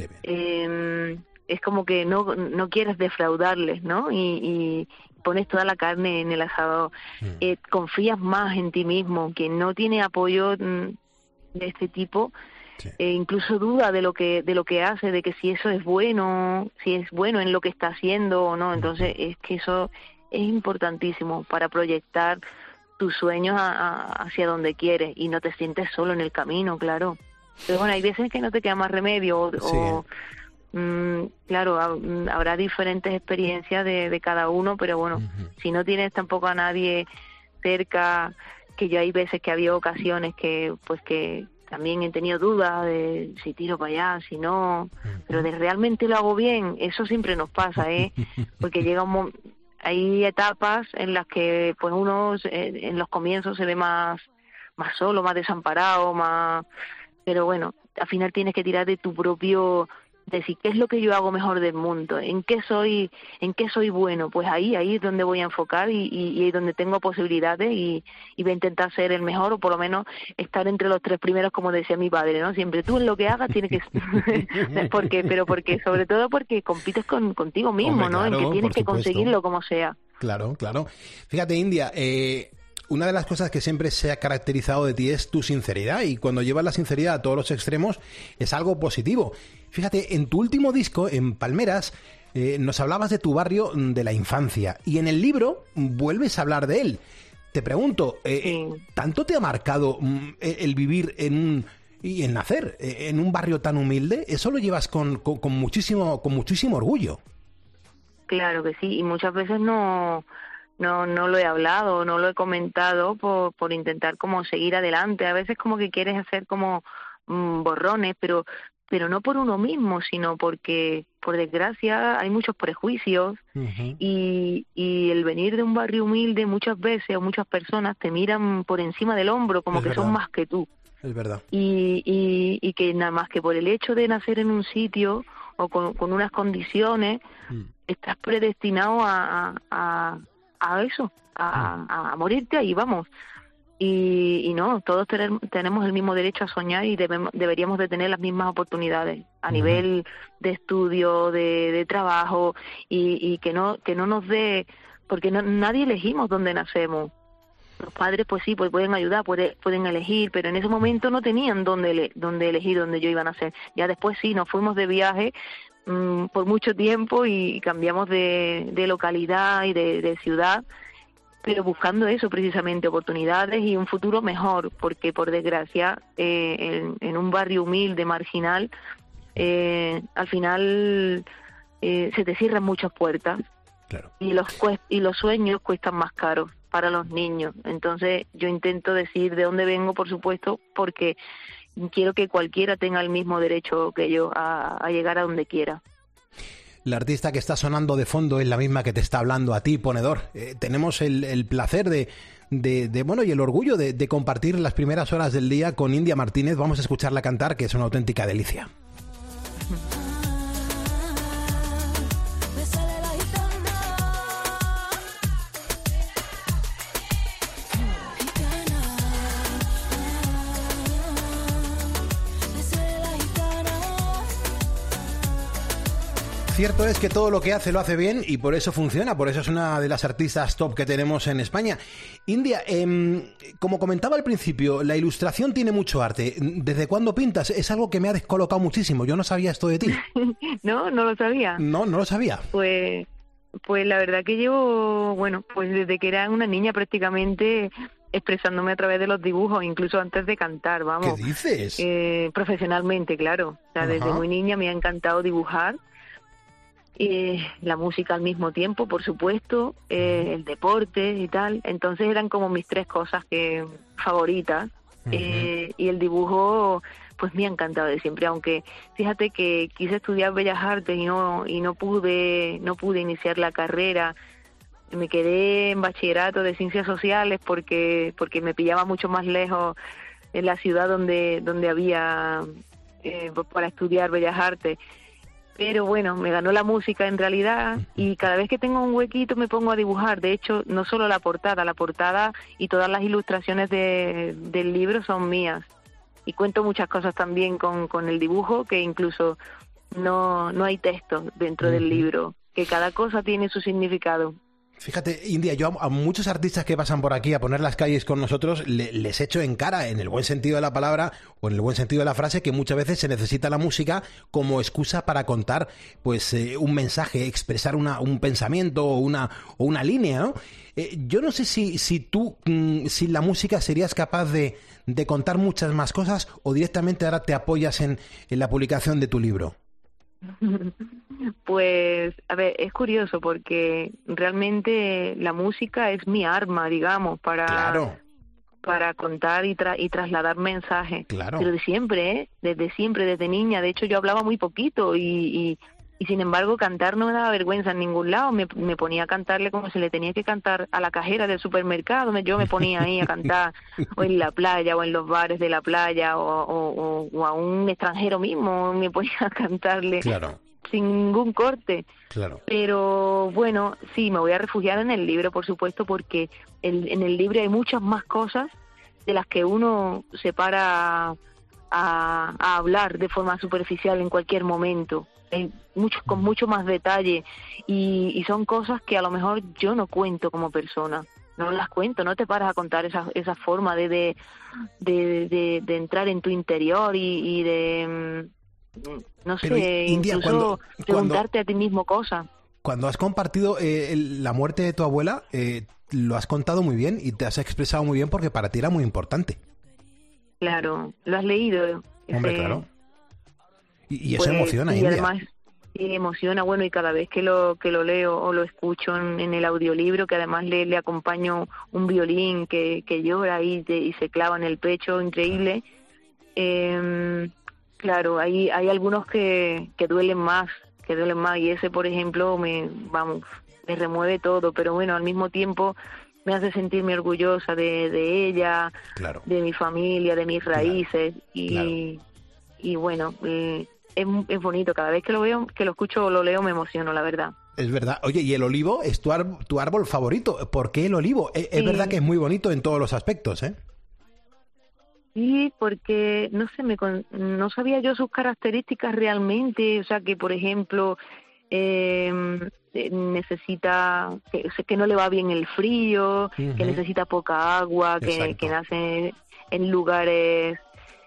es como que no quieres defraudarles, ¿no? Y pones toda la carne en el asador. Confías más en ti mismo. Quien no tiene apoyo de este tipo, incluso duda de lo que hace, de que si eso es bueno, si es bueno en lo que está haciendo o no. Entonces es que eso es importantísimo para proyectar tus sueños hacia donde quieres y no te sientes solo en el camino, claro. Pero bueno, hay veces que no te queda más remedio claro, habrá diferentes experiencias de cada uno, pero bueno, si no tienes tampoco a nadie cerca, que yo hay veces que había ocasiones que también he tenido dudas de si tiro para allá, si no, pero de realmente lo hago bien, eso siempre nos pasa, porque hay etapas en las que pues uno en los comienzos se ve más solo, más desamparado, pero bueno, al final tienes que tirar de tu propio, decir qué es lo que yo hago mejor del mundo, en qué soy bueno, pues ahí es donde voy a enfocar y ahí donde tengo posibilidades y voy a intentar ser el mejor, o por lo menos estar entre los 3 primeros, como decía mi padre, ¿no? Siempre tú en lo que hagas tienes que porque sobre todo porque compites contigo mismo, ¿no? Claro, en que tienes que conseguirlo como sea. Claro. Fíjate, India, una de las cosas que siempre se ha caracterizado de ti es tu sinceridad, y cuando llevas la sinceridad a todos los extremos es algo positivo. Fíjate, en tu último disco, en Palmeras, nos hablabas de tu barrio de la infancia, y en el libro vuelves a hablar de él. Te pregunto, ¿tanto te ha marcado el vivir y en nacer en un barrio tan humilde? Eso lo llevas con muchísimo orgullo. Claro que sí, y muchas veces no lo he hablado, no lo he comentado por intentar como seguir adelante. A veces como que quieres hacer como borrones, pero no por uno mismo, sino porque, por desgracia, hay muchos prejuicios. Uh-huh. Y el venir de un barrio humilde muchas veces, o muchas personas te miran por encima del hombro como que son más que tú. Es verdad. Y que nada más que por el hecho de nacer en un sitio o con unas condiciones, estás predestinado a eso, a morirte ahí, vamos. Y no, todos tenemos el mismo derecho a soñar y deberíamos de tener las mismas oportunidades a nivel de estudio, de trabajo, y que no nos dé, porque nadie elegimos dónde nacemos. Los padres pues sí, pues pueden ayudar, pueden elegir, pero en ese momento no tenían dónde elegir dónde yo iba a nacer. Ya después sí, nos fuimos de viaje por mucho tiempo y cambiamos de localidad y de ciudad, pero buscando eso precisamente, oportunidades y un futuro mejor, porque por desgracia en un barrio humilde, marginal, al final se te cierran muchas puertas. Claro. Y los sueños cuestan más caros para los niños. Entonces yo intento decir de dónde vengo, por supuesto, porque quiero que cualquiera tenga el mismo derecho que yo a llegar a donde quiera. La artista que está sonando de fondo es la misma que te está hablando a ti, Ponedor. Tenemos el placer bueno, y el orgullo de compartir las primeras horas del día con India Martínez. Vamos a escucharla cantar, que es una auténtica delicia. Cierto es que todo lo que hace lo hace bien, y por eso funciona, por eso es una de las artistas top que tenemos en España. India, como comentaba al principio, la ilustración tiene mucho arte. ¿Desde cuándo pintas? Es algo que me ha descolocado muchísimo. Yo no sabía esto de ti. No lo sabía. No lo sabía. Pues la verdad que llevo, pues desde que era una niña prácticamente expresándome a través de los dibujos, incluso antes de cantar, vamos. ¿Qué dices? Profesionalmente, claro. O sea, desde muy niña me ha encantado dibujar. La música al mismo tiempo, por supuesto, el deporte y tal. Entonces eran como mis tres cosas favoritas. Y el dibujo pues me ha encantado de siempre, aunque fíjate que quise estudiar Bellas Artes y no pude iniciar la carrera. Me quedé en bachillerato de Ciencias Sociales porque me pillaba mucho más lejos en la ciudad donde había para estudiar Bellas Artes. Pero bueno, me ganó la música en realidad, y cada vez que tengo un huequito me pongo a dibujar. De hecho, no solo la portada y todas las ilustraciones del libro son mías. Y cuento muchas cosas también con el dibujo, que incluso no hay texto dentro del libro, que cada cosa tiene su significado. Fíjate, India, yo a muchos artistas que pasan por aquí a poner las calles con nosotros les echo en cara, en el buen sentido de la palabra o en el buen sentido de la frase, que muchas veces se necesita la música como excusa para contar pues un mensaje, expresar un pensamiento o una línea, ¿no? Yo no sé si tú sin la música serías capaz de contar muchas más cosas, o directamente ahora te apoyas en la publicación de tu libro. Pues, a ver, es curioso porque realmente la música es mi arma, digamos, para contar y trasladar mensajes. Claro. Pero desde niña. De hecho, yo hablaba muy poquito y sin embargo cantar no me daba vergüenza en ningún lado. Me ponía a cantarle como se le tenía que cantar a la cajera del supermercado. Yo me ponía ahí a cantar o en la playa o en los bares de la playa o a un extranjero mismo me ponía a cantarle. Claro. Sin ningún corte. Claro. Pero bueno, sí, me voy a refugiar en el libro, por supuesto, porque en el libro hay muchas más cosas de las que uno se para a hablar de forma superficial en cualquier momento. con mucho más detalle, y son cosas que a lo mejor yo no cuento como persona. No las cuento, no te paras a contar esa forma de entrar en tu interior y de, no Pero, sé, India, incluso preguntarte a ti mismo cosas. Cuando has compartido la muerte de tu abuela, lo has contado muy bien y te has expresado muy bien porque para ti era muy importante. Claro, lo has leído. Hombre, claro. Y eso pues, emociona, y India. Además, sí, emociona, bueno, y cada vez que lo leo o lo escucho en el audiolibro, que además le acompaño un violín que llora y se clava en el pecho, increíble. Claro, hay algunos que duelen más, y ese, por ejemplo, me remueve todo, pero bueno, al mismo tiempo me hace sentirme orgullosa de ella, claro, de mi familia, de mis raíces, claro. Y bueno, es bonito. Cada vez que lo veo, que lo escucho o lo leo, me emociono, la verdad. Es verdad. Oye, y el olivo es tu árbol favorito. ¿Por qué el olivo? Es Sí. verdad que es muy bonito en todos los aspectos, ¿eh? Sí, porque no sé, no sabía yo sus características realmente. O sea, que por ejemplo necesita, que no le va bien el frío, que necesita poca agua, que nace en lugares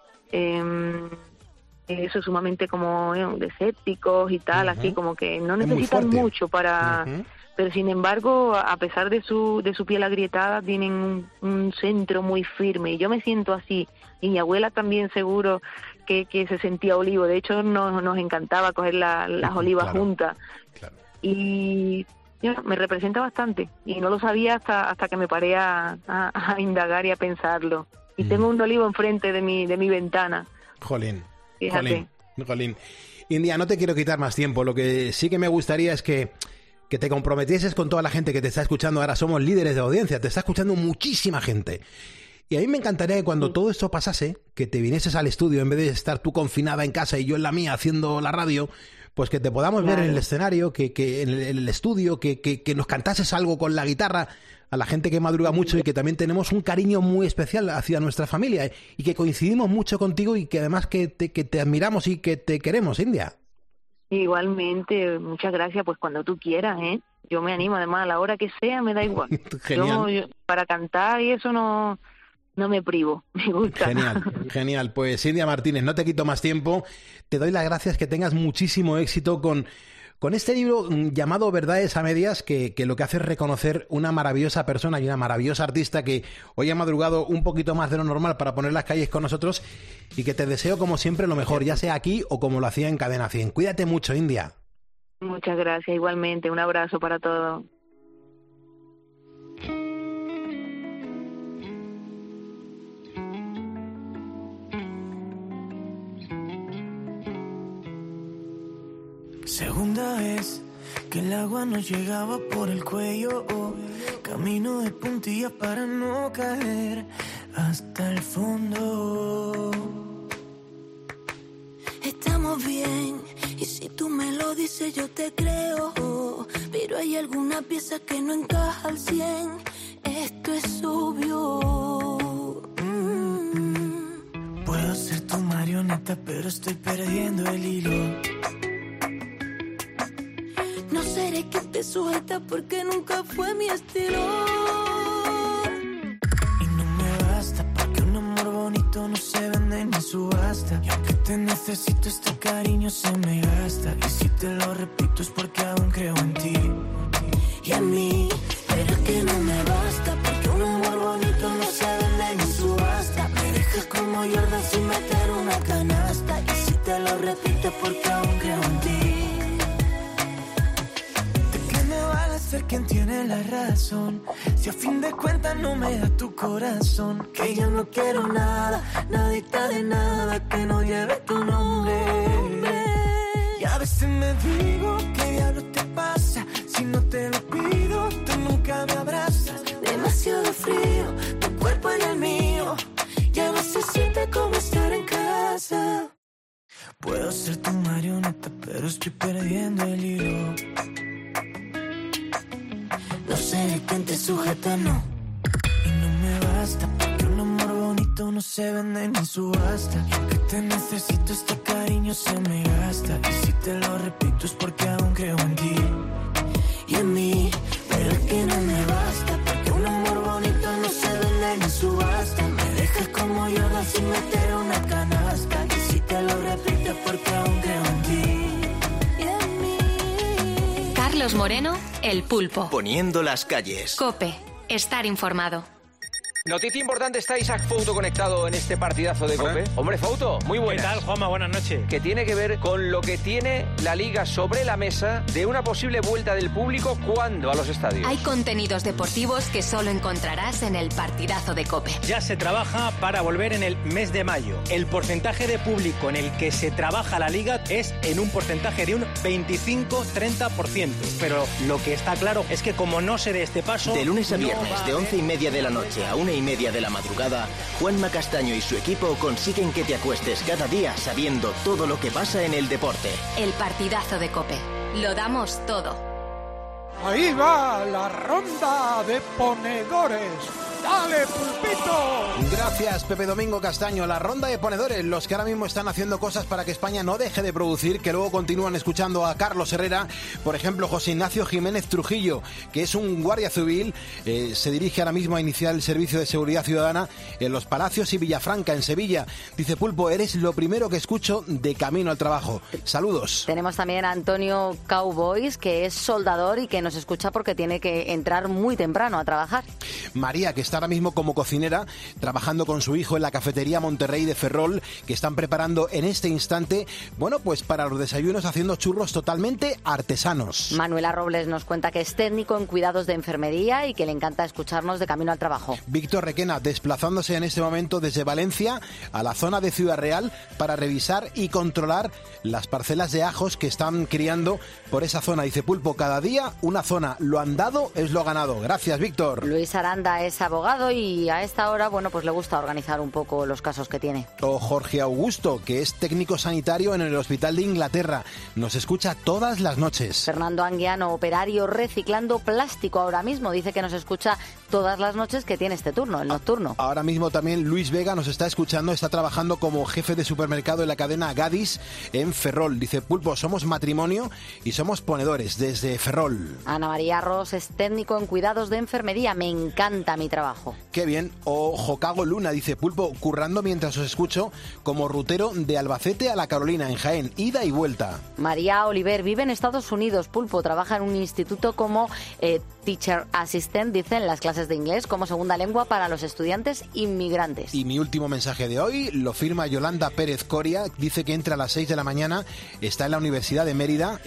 eso, sumamente como desérticos y tal, así como que no necesitan mucho para... Pero sin embargo, a pesar de su piel agrietada, tienen un centro muy firme, y yo me siento así, y mi abuela también seguro que se sentía olivo. De hecho, nos encantaba coger las olivas juntas, y me representa bastante, y no lo sabía hasta que me paré a indagar y a pensarlo. Y tengo un olivo enfrente de mi ventana. Jolín. Fíjate. Jolín. India, no te quiero quitar más tiempo. Lo que sí que me gustaría es que te comprometieses con toda la gente que te está escuchando. Ahora somos líderes de audiencia, te está escuchando muchísima gente. Y a mí me encantaría que cuando todo esto pasase, que te vinieses al estudio en vez de estar tú confinada en casa y yo en la mía haciendo la radio, pues que te podamos ver en el escenario, que en el estudio, que nos cantases algo con la guitarra. A la gente que madruga mucho y que también tenemos un cariño muy especial hacia nuestra familia y que coincidimos mucho contigo y que además que te admiramos y que te queremos, India. Igualmente, muchas gracias, pues cuando tú quieras, ¿eh? Yo me animo, además a la hora que sea, me da igual. Genial. Yo para cantar y eso no me privo, me gusta. Genial. Pues India Martínez, no te quito más tiempo, te doy las gracias, que tengas muchísimo éxito con este libro llamado Verdades a Medias, que lo que hace es reconocer una maravillosa persona y una maravillosa artista que hoy ha madrugado un poquito más de lo normal para poner las calles con nosotros, y que te deseo como siempre lo mejor, ya sea aquí o como lo hacía en Cadena 100. Cuídate mucho, India. Muchas gracias, igualmente. Un abrazo para todos. Segunda vez que el agua nos llegaba por el cuello, camino de puntillas para no caer hasta el fondo. Estamos bien, y si tú me lo dices yo te creo, pero hay alguna pieza que no encaja al 100, esto es obvio. Puedo ser tu marioneta, pero estoy perdiendo el hilo. No seré quien te sujeta porque nunca fue mi estilo. Y no me basta, porque un amor bonito no se vende ni subasta. Y aunque te necesito, este cariño se me gasta. Y si te lo repito es porque aún creo en ti y en mí. Pero es que no me basta, porque un amor bonito no se vende ni subasta. Me dejas como Jordan sin meter una canasta. Y si te lo repito es porque aún creo en ti. Ser quien tiene la razón, si a fin de cuentas no me da tu corazón. Que yo no quiero nada, nadita de nada que no lleve tu nombre. Y a veces me digo, ¿qué diablo te pasa? Si no te lo pido, tú nunca me abrazas. Demasiado frío, tu cuerpo en el mío, ya no se siente como estar en casa. Puedo ser tu marioneta, pero estoy perdiendo el hilo. No sé quien te sujeta, no. Y no me basta, porque un amor bonito bonito no se vende ni subasta. Y aunque te necesito, este cariño se me gasta. Y si te lo repito es porque aún creo en ti y en mí. Pero es que no me basta, porque un amor bonito no se vende ni subasta. Me dejas como Yoda sin meter una canasta. Y si te lo repito es porque aún creo en ti y en mí. Carlos Moreno, El Pulpo. Poniendo las calles. COPE. Estar informado. Noticia importante, está Isaac Fouto conectado en este partidazo de COPE. Hombre, Fouto, muy buenas. ¿Qué tal, Juanma? Buenas noches. Que tiene que ver con lo que tiene la Liga sobre la mesa de una posible vuelta del público, ¿cuándo? A los estadios. Hay contenidos deportivos que solo encontrarás en el partidazo de COPE. Ya se trabaja para volver en el mes de mayo. El porcentaje de público en el que se trabaja la Liga es en un porcentaje de un 25-30%. Pero lo que está claro es que como no se dé este paso... De lunes a no viernes, va a de haber- 11:30 de la noche a 1:30 de la madrugada, Juanma Castaño y su equipo consiguen que te acuestes cada día sabiendo todo lo que pasa en el deporte. El partidazo de COPE. Lo damos todo. Ahí va la ronda de ponedores. ¡Dale, pulpito! Gracias, Pepe Domingo Castaño. La ronda de ponedores, los que ahora mismo están haciendo cosas para que España no deje de producir, que luego continúan escuchando a Carlos Herrera. Por ejemplo, José Ignacio Jiménez Trujillo, que es un guardia civil, se dirige ahora mismo a iniciar el servicio de seguridad ciudadana en Los Palacios y Villafranca, en Sevilla. Dice, Pulpo, eres lo primero que escucho de camino al trabajo. Saludos. Tenemos también a Antonio Cowboys, que es soldador y que nos escucha porque tiene que entrar muy temprano a trabajar. María, que está ahora mismo como cocinera, trabajando con su hijo en la cafetería Monterrey de Ferrol, que están preparando en este instante, bueno, pues para los desayunos haciendo churros totalmente artesanos. Manuela Robles nos cuenta que es técnico en cuidados de enfermería y que le encanta escucharnos de camino al trabajo. Víctor Requena, desplazándose en este momento desde Valencia a la zona de Ciudad Real para revisar y controlar las parcelas de ajos que están criando por esa zona. Dice, Pulpo, cada día una zona, lo andado es lo ganado. Gracias, Víctor. Luis Aranda es abogado y a esta hora, bueno, pues le gusta organizar un poco los casos que tiene. O Jorge Augusto, que es técnico sanitario en el Hospital de Inglaterra. Nos escucha todas las noches. Fernando Anguiano, operario reciclando plástico ahora mismo, dice que nos escucha todas las noches que tiene este turno, el nocturno. Ahora mismo también Luis Vega nos está escuchando, está trabajando como jefe de supermercado en la cadena Gadis en Ferrol. Dice, Pulpo, somos matrimonio y somos ponedores desde Ferrol. Ana María Ros es técnico en cuidados de enfermería, me encanta mi trabajo. Qué bien. O Jocago Luna dice, Pulpo, currando mientras os escucho como rutero de Albacete a La Carolina, en Jaén, ida y vuelta. María Oliver vive en Estados Unidos, Pulpo, trabaja en un instituto como teacher assistant, dice, en las clases de inglés como segunda lengua para los estudiantes inmigrantes. Y mi último mensaje de hoy lo firma Yolanda Pérez Coria, dice que entra a las 6 de la mañana, está en la Universidad de Mérida,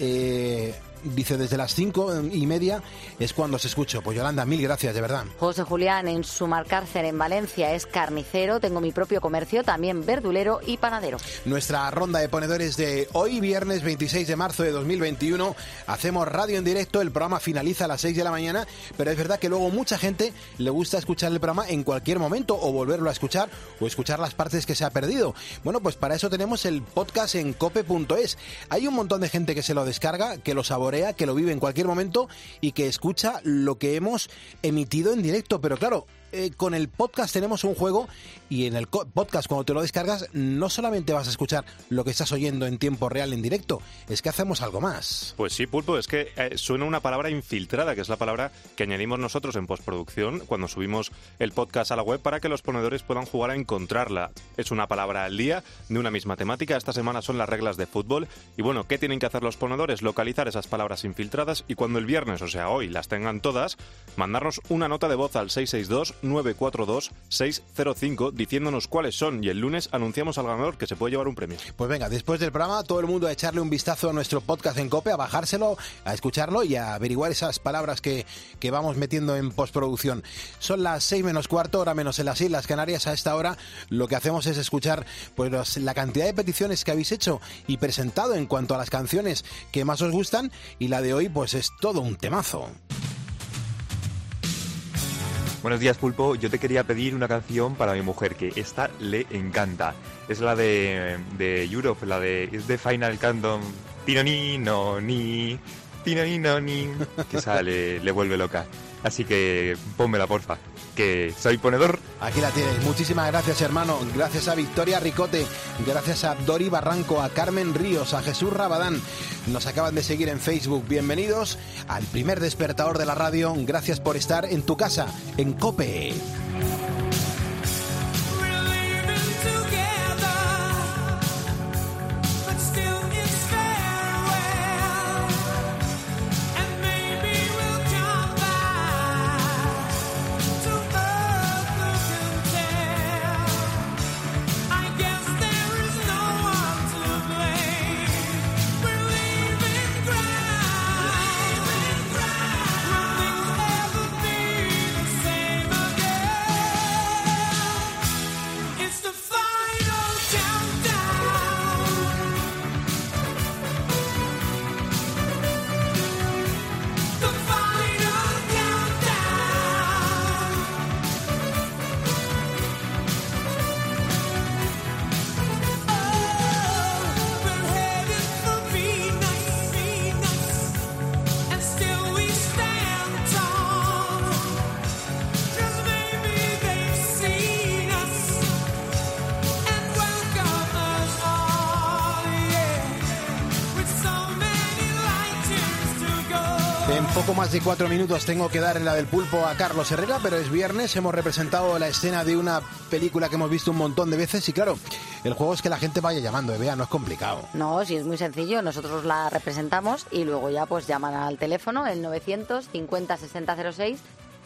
dice desde las 5:30 es cuando os escucho. Pues Yolanda, mil gracias, de verdad. José Julián en Sumarcárcer en Valencia es carnicero, tengo mi propio comercio, también verdulero y panadero. Nuestra ronda de ponedores de hoy, viernes 26 de marzo de 2021. Hacemos radio en directo, el programa finaliza a las 6 de la mañana, pero es verdad que luego mucha gente le gusta escuchar el programa en cualquier momento o volverlo a escuchar o escuchar las partes que se ha perdido. Bueno, pues para eso tenemos el podcast en cope.es. Hay un montón de gente que se lo descarga, que lo saborea, que lo vive en cualquier momento y que escucha lo que hemos emitido en directo. Pero claro, con el podcast tenemos un juego y en el podcast cuando te lo descargas no solamente vas a escuchar lo que estás oyendo en tiempo real en directo, es que hacemos algo más. Pues sí, Pulpo, es que suena una palabra infiltrada, que es la palabra que añadimos nosotros en postproducción cuando subimos el podcast a la web para que los ponedores puedan jugar a encontrarla. Es una palabra al día de una misma temática. Esta semana son las reglas de fútbol y bueno, ¿qué tienen que hacer los ponedores? Localizar esas palabras infiltradas y cuando el viernes, o sea hoy, las tengan todas, mandarnos una nota de voz al 662-942-605 diciéndonos cuáles son y el lunes anunciamos al ganador que se puede llevar un premio. Pues venga, después del programa todo el mundo a echarle un vistazo a nuestro podcast en COPE, a bajárselo, a escucharlo y a averiguar esas palabras que vamos metiendo en postproducción. Son las 6 menos cuarto, hora menos en las Islas Canarias. A esta hora lo que hacemos es escuchar pues la cantidad de peticiones que habéis hecho y presentado en cuanto a las canciones que más os gustan, y la de hoy pues es todo un temazo. Buenos días, Pulpo. Yo te quería pedir una canción para mi mujer, que esta le encanta. Es la de Europe, la de It's the Final Countdown. Tinoni, no, ni. Tinoni, no, ni. Que esa le vuelve loca. Así que pónmela, porfa, que soy ponedor. Aquí la tienes. Muchísimas gracias, hermano. Gracias a Victoria Ricote, gracias a Dori Barranco, a Carmen Ríos, a Jesús Rabadán. Nos acaban de seguir en Facebook. Bienvenidos al primer despertador de la radio. Gracias por estar en tu casa, en COPE. En poco más de 4 minutos tengo que darle la del pulpo a Carlos Herrera, pero es viernes, hemos representado la escena de una película que hemos visto un montón de veces y claro, el juego es que la gente vaya llamando, vea, no es complicado. No, sí, es muy sencillo, nosotros la representamos y luego ya pues llaman al teléfono, el 950 6006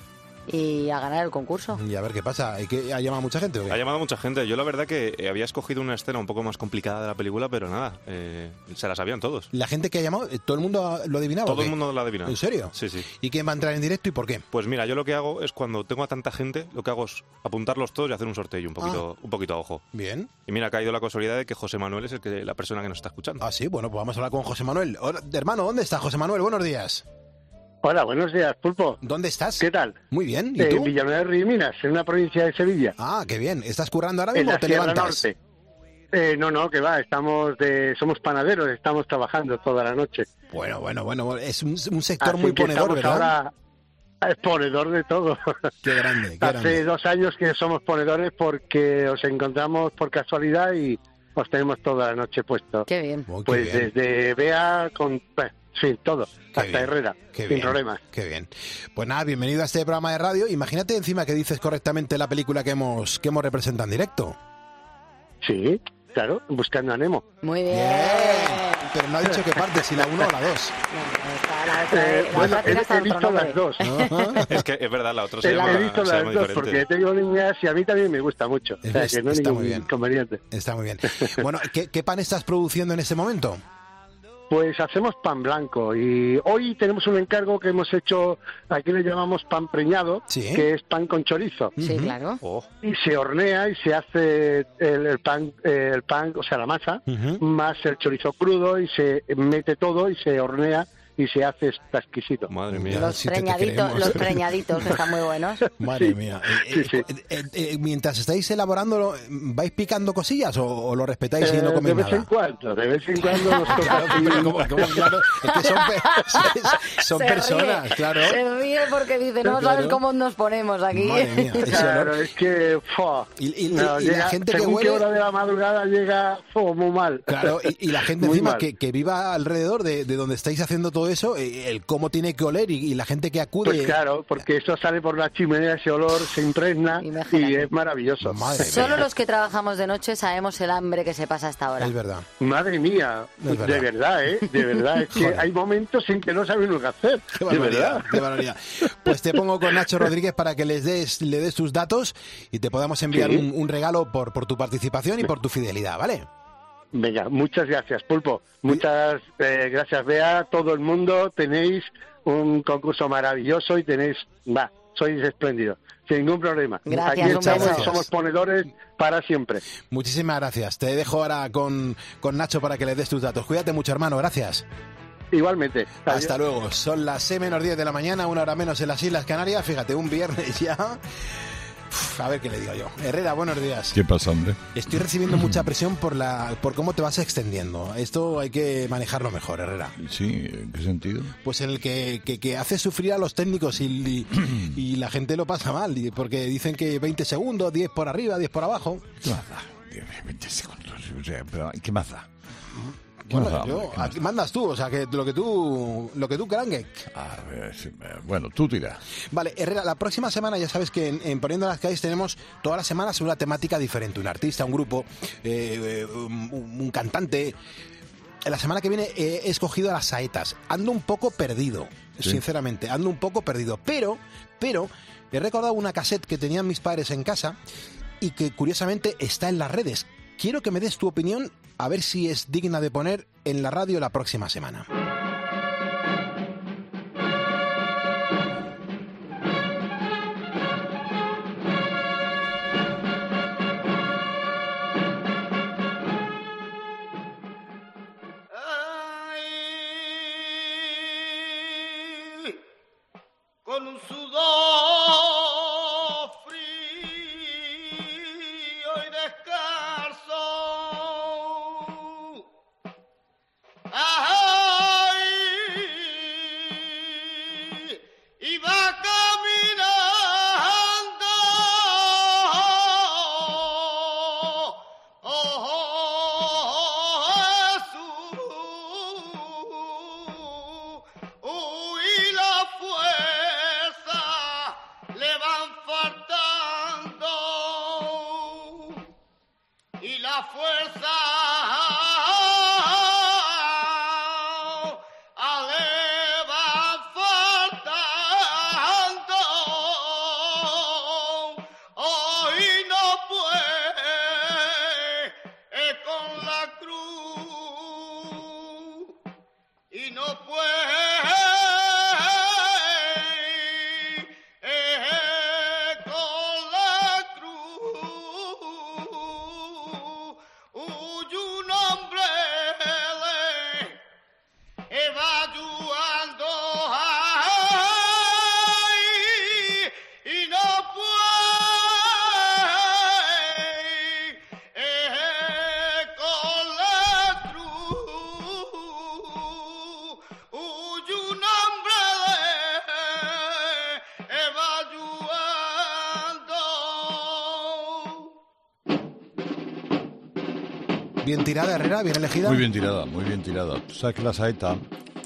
y a ganar el concurso. Y a ver qué pasa, ¿ha llamado mucha gente o qué? Ha llamado mucha gente. Yo la verdad que había escogido una escena un poco más complicada de la película, pero nada, se la sabían todos. La gente que ha llamado, ¿todo el mundo lo adivinaba? Todo el mundo lo adivinaba. ¿En serio? Sí, sí. ¿Y quién va a entrar en directo y por qué? Pues mira, yo lo que hago es cuando tengo a tanta gente, lo que hago es apuntarlos todos y hacer un sorteo un poquito a ojo. Bien. Y mira, ha caído la casualidad de que José Manuel es la persona que nos está escuchando. Ah, sí, bueno, pues vamos a hablar con José Manuel. Hola, hermano, ¿dónde está José Manuel? Buenos días. Hola, buenos días, Pulpo. ¿Dónde estás? ¿Qué tal? Muy bien, ¿y tú? Villanueva de Río, en una provincia de Sevilla. Ah, qué bien. ¿Estás currando ahora mismo o te levantas? Norte. No, que va, somos panaderos, estamos trabajando toda la noche. Bueno, es un sector así muy que ponedor, ¿verdad? Ahora es ponedor de todo. Qué grande, Hace 2 años que somos ponedores porque os encontramos por casualidad y os tenemos toda la noche puesto. Qué bien. Pues bien. Desde Bea sí, todo, hasta bien, Herrera, sin problemas. Qué bien. Pues nada, bienvenido a este programa de radio. Imagínate encima que dices correctamente la película que hemos representado en directo. Sí, claro, Buscando a Nemo. Muy bien. Pero no ha dicho qué parte, si la 1 o la 2. He visto las dos. Es que es verdad, la otra se he llama visto las dos diferente. porque tengo niñas y a mí también me gusta mucho. O sea, que no hay ningún inconveniente. Está muy bien. Bueno, ¿qué pan estás produciendo en este momento? Pues hacemos pan blanco y hoy tenemos un encargo que hemos hecho, aquí le llamamos pan preñado, que es pan con chorizo. Sí, claro. Y se hornea y se hace el pan, o sea, la masa, más el chorizo crudo y se mete todo y se hornea y se hace exquisito. Madre mía. Los preñaditos, que están muy buenos. Madre mía. Mientras estáis elaborándolo, ¿vais picando cosillas o lo respetáis y no coméis nada? De vez en cuando nos toca. Claro, es que son personas, claro. Se ríe porque dice, no sabes cómo nos ponemos aquí. Madre mía, claro, es que... Y la gente que huele... qué hora de la madrugada llega muy mal. Claro, y la gente encima que viva alrededor de donde estáis haciendo todo eso, el cómo tiene que oler y la gente que acude... Pues claro, porque eso sale por la chimenea, ese olor se impregna y es maravilloso. Solo los que trabajamos de noche sabemos el hambre que se pasa hasta ahora. Es verdad. Madre mía, es de verdad, de verdad, es que hay momentos en que no sabemos qué hacer. Qué barbaridad, qué barbaridad. Pues te pongo con Nacho Rodríguez para que le des tus datos y te podamos enviar un regalo por tu participación y por tu fidelidad, ¿vale? Venga, muchas gracias, Pulpo. Muchas gracias, Bea. Todo el mundo tenéis un concurso maravilloso y sois espléndidos. Sin ningún problema. Gracias, aquí estamos, somos ponedores para siempre. Muchísimas gracias. Te dejo ahora con Nacho para que le des tus datos. Cuídate mucho, hermano. Gracias. Igualmente. Hasta luego. Son las 6:10 de la mañana, 1 hora menos en las Islas Canarias. Fíjate, un viernes ya. A ver qué le digo yo. Herrera, buenos días. ¿Qué pasa, hombre? Estoy recibiendo mucha presión por cómo te vas extendiendo. Esto hay que manejarlo mejor, Herrera. Sí, ¿en qué sentido? Pues en el que hace sufrir a los técnicos y la gente lo pasa mal, porque dicen que 20 segundos, 10 por arriba, 10 por abajo. ¿Qué más da? 20 segundos. O sea, pero ¿qué más da? Bueno, aquí mandas tú, o sea, que lo que tú crangue. Bueno, tú tira. Vale, Herrera, la próxima semana ya sabes que en Poniendo las Calles tenemos todas las semanas una temática diferente, un artista, un grupo, un cantante. La semana que viene he escogido a las saetas. Ando un poco perdido, ¿sí? Sinceramente, ando un poco perdido, pero he recordado una cassette que tenían mis padres en casa y que curiosamente está en las redes. Quiero que me des tu opinión, a ver si es digna de poner en la radio la próxima semana. Con un sudor frío y descalzo, ay, iba caminando, Jesús, y la fuerza le van faltando, y la fuerza le van faltando, y no puede con la cruz, y no puede con la cruz, un hombre le va ayudando, ay, y no puede con la cruz, un hombre le va ayudando. Bien tirada, Herrera, bien elegida. Muy bien tirada, muy bien tirada. Tú sabes que la saeta,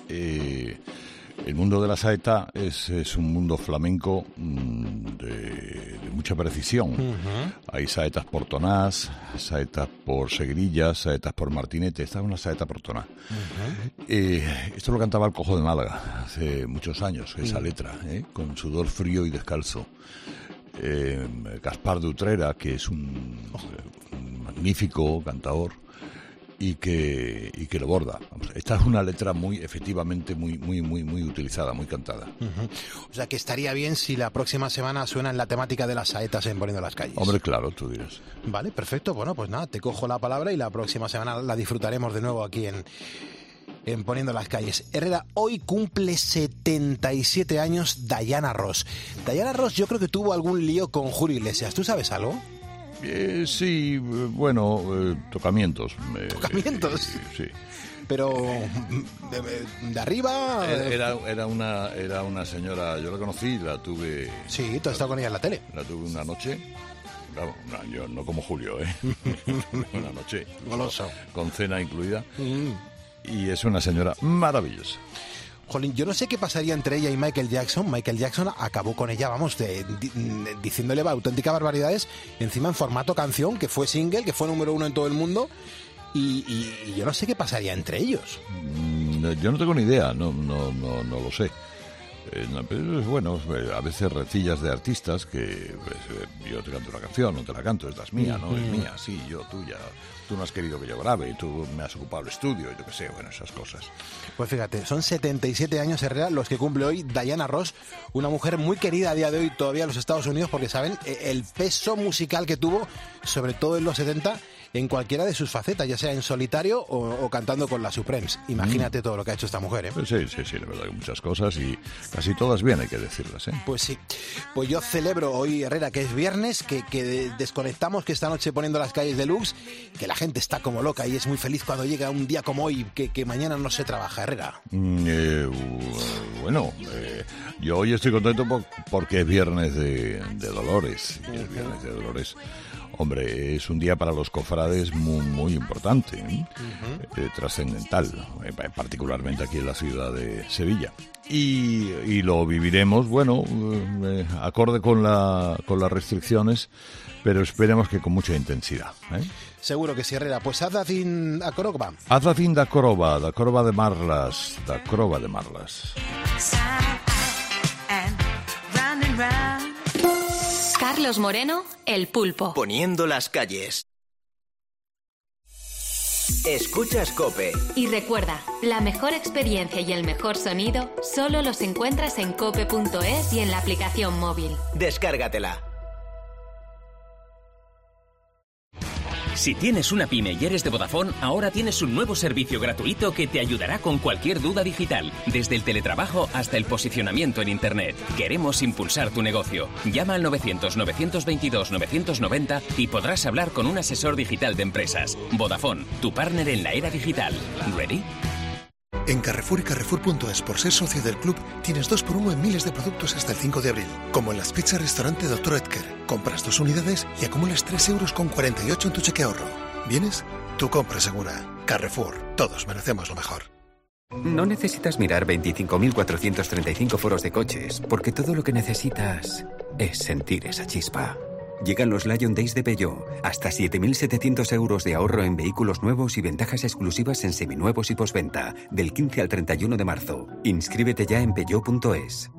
el mundo de la saeta es un mundo flamenco de mucha precisión. Hay saetas por tonás, saetas por segrillas, saetas por martinete. Esta es una saeta por toná. Esto lo cantaba el Cojo de Málaga hace muchos años, esa letra, con sudor frío y descalzo. Gaspar de Utrera, que es un magnífico cantador y que lo borda. Esta es una letra efectivamente muy utilizada, muy cantada. O sea que estaría bien si la próxima semana suena en la temática de las saetas en Poniendo las Calles. Hombre, claro, tú dirás. Vale, perfecto. Bueno, pues nada, te cojo la palabra y la próxima semana la disfrutaremos de nuevo aquí en Poniendo las Calles. Herrera, hoy cumple 77 años Diana Ross. Diana Ross yo creo que tuvo algún lío con Julio Iglesias. ¿Tú sabes algo? Sí, bueno, tocamientos. ¿Tocamientos? Sí. Pero de arriba... Era una señora, yo la conocí, la tuve... Sí, tú has estado con ella en la tele. La tuve una noche... Claro, yo no como Julio, una noche. Goloso. Con cena incluida. Y es una señora maravillosa. Jolín, yo no sé qué pasaría entre ella y Michael Jackson. Michael Jackson acabó con ella, vamos, diciéndole auténticas barbaridades, encima en formato canción, que fue single, que fue número 1 en todo el mundo. Y yo no sé qué pasaría entre ellos. Yo no tengo ni idea, no lo sé. Pero bueno, a veces recillas de artistas que yo te canto una canción, no te la canto, esta es mía, no es mía, sí, yo, tuya. Tú no has querido que yo grabe, tú me has ocupado el estudio, yo qué sé, bueno, esas cosas. Pues fíjate, son 77 años, Herrera, los que cumple hoy Diana Ross, una mujer muy querida a día de hoy todavía en los Estados Unidos, porque saben el peso musical que tuvo, sobre todo en los 70, en cualquiera de sus facetas, ya sea en solitario o cantando con la Supremes. Imagínate todo lo que ha hecho esta mujer, ¿eh? Sí, la verdad que muchas cosas y casi todas bien, hay que decirlas, ¿eh? Pues sí. Pues yo celebro hoy, Herrera, que es viernes, que desconectamos, que esta noche poniendo las calles de Lux, que la gente está como loca y es muy feliz cuando llega un día como hoy, que mañana no se trabaja, Herrera. Yo hoy estoy contento porque es viernes de Dolores. Y es viernes de Dolores. Hombre, es un día para los cofrades muy, muy importante, ¿eh? Trascendental, particularmente aquí en la ciudad de Sevilla. Y lo viviremos, acorde con las restricciones, pero esperemos que con mucha intensidad, ¿eh? Seguro que sí, Herrera. Pues Azacín da Coroba. Azacín da Coroba de Marlas, da Coroba de Marlas. Carlos Moreno, El Pulpo. Poniendo las calles. Escuchas COPE. Y recuerda, la mejor experiencia y el mejor sonido solo los encuentras en cope.es y en la aplicación móvil. Descárgatela. Si tienes una pyme y eres de Vodafone, ahora tienes un nuevo servicio gratuito que te ayudará con cualquier duda digital, desde el teletrabajo hasta el posicionamiento en Internet. Queremos impulsar tu negocio. Llama al 900-922-990 y podrás hablar con un asesor digital de empresas. Vodafone, tu partner en la era digital. ¿Ready? En Carrefour y Carrefour.es, por ser socio del club, tienes 2x1 en miles de productos hasta el 5 de abril. Como en las pizzas restaurante Dr. Edgar. Compras 2 unidades y acumulas 3,48 € en tu cheque ahorro. ¿Vienes? Tu compra segura. Carrefour. Todos merecemos lo mejor. No necesitas mirar 25.435 foros de coches, porque todo lo que necesitas es sentir esa chispa. Llegan los Lion Days de Peugeot. Hasta 7.700 € de ahorro en vehículos nuevos y ventajas exclusivas en seminuevos y postventa. Del 15 al 31 de marzo. Inscríbete ya en peugeot.es.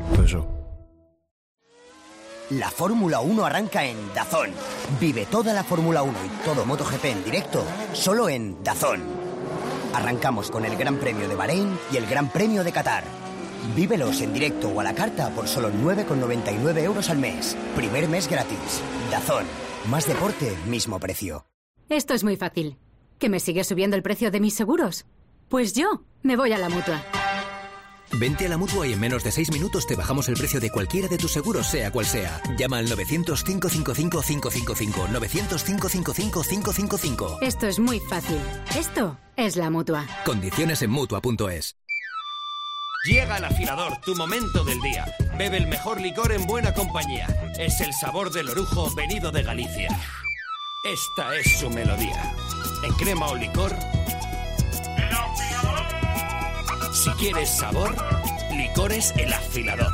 La Fórmula 1 arranca en DAZN. Vive toda la Fórmula 1 y todo MotoGP en directo, solo en DAZN. Arrancamos con el Gran Premio de Bahrein y el Gran Premio de Qatar. Vívelos en directo o a la carta por solo 9,99 € al mes. Primer mes gratis. DAZN. Más deporte, mismo precio. Esto es muy fácil. ¿Que me sigue subiendo el precio de mis seguros? Pues yo me voy a la Mutua. Vente a la Mutua y en menos de 6 minutos te bajamos el precio de cualquiera de tus seguros, sea cual sea. Llama al 900-555-555. 900-555-555. Esto es muy fácil. Esto es la Mutua. Condiciones en Mutua.es. Llega el afilador, tu momento del día. Bebe el mejor licor en buena compañía. Es el sabor del orujo venido de Galicia. Esta es su melodía. En crema o licor. ¡El afilador! Si quieres sabor, licores El Afilador.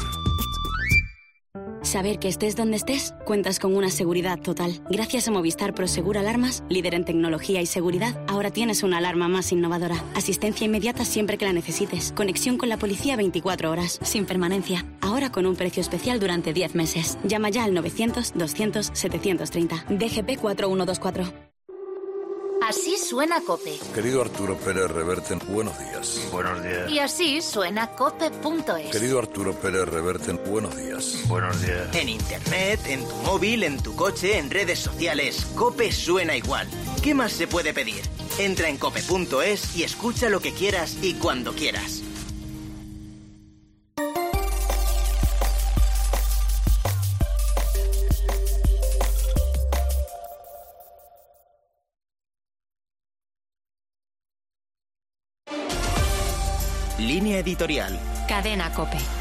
Saber que estés donde estés, cuentas con una seguridad total. Gracias a Movistar Prosegur Alarmas, líder en tecnología y seguridad, ahora tienes una alarma más innovadora. Asistencia inmediata siempre que la necesites. Conexión con la policía 24 horas, sin permanencia. Ahora con un precio especial durante 10 meses. Llama ya al 900-200-730. DGP 4124. Así suena COPE. Querido Arturo Pérez Reverte, buenos días. Buenos días. Y así suena COPE.es. Querido Arturo Pérez Reverte, buenos días. Buenos días. En internet, en tu móvil, en tu coche, en redes sociales, COPE suena igual. ¿Qué más se puede pedir? Entra en cope.es y escucha lo que quieras y cuando quieras. Línea editorial. Cadena COPE.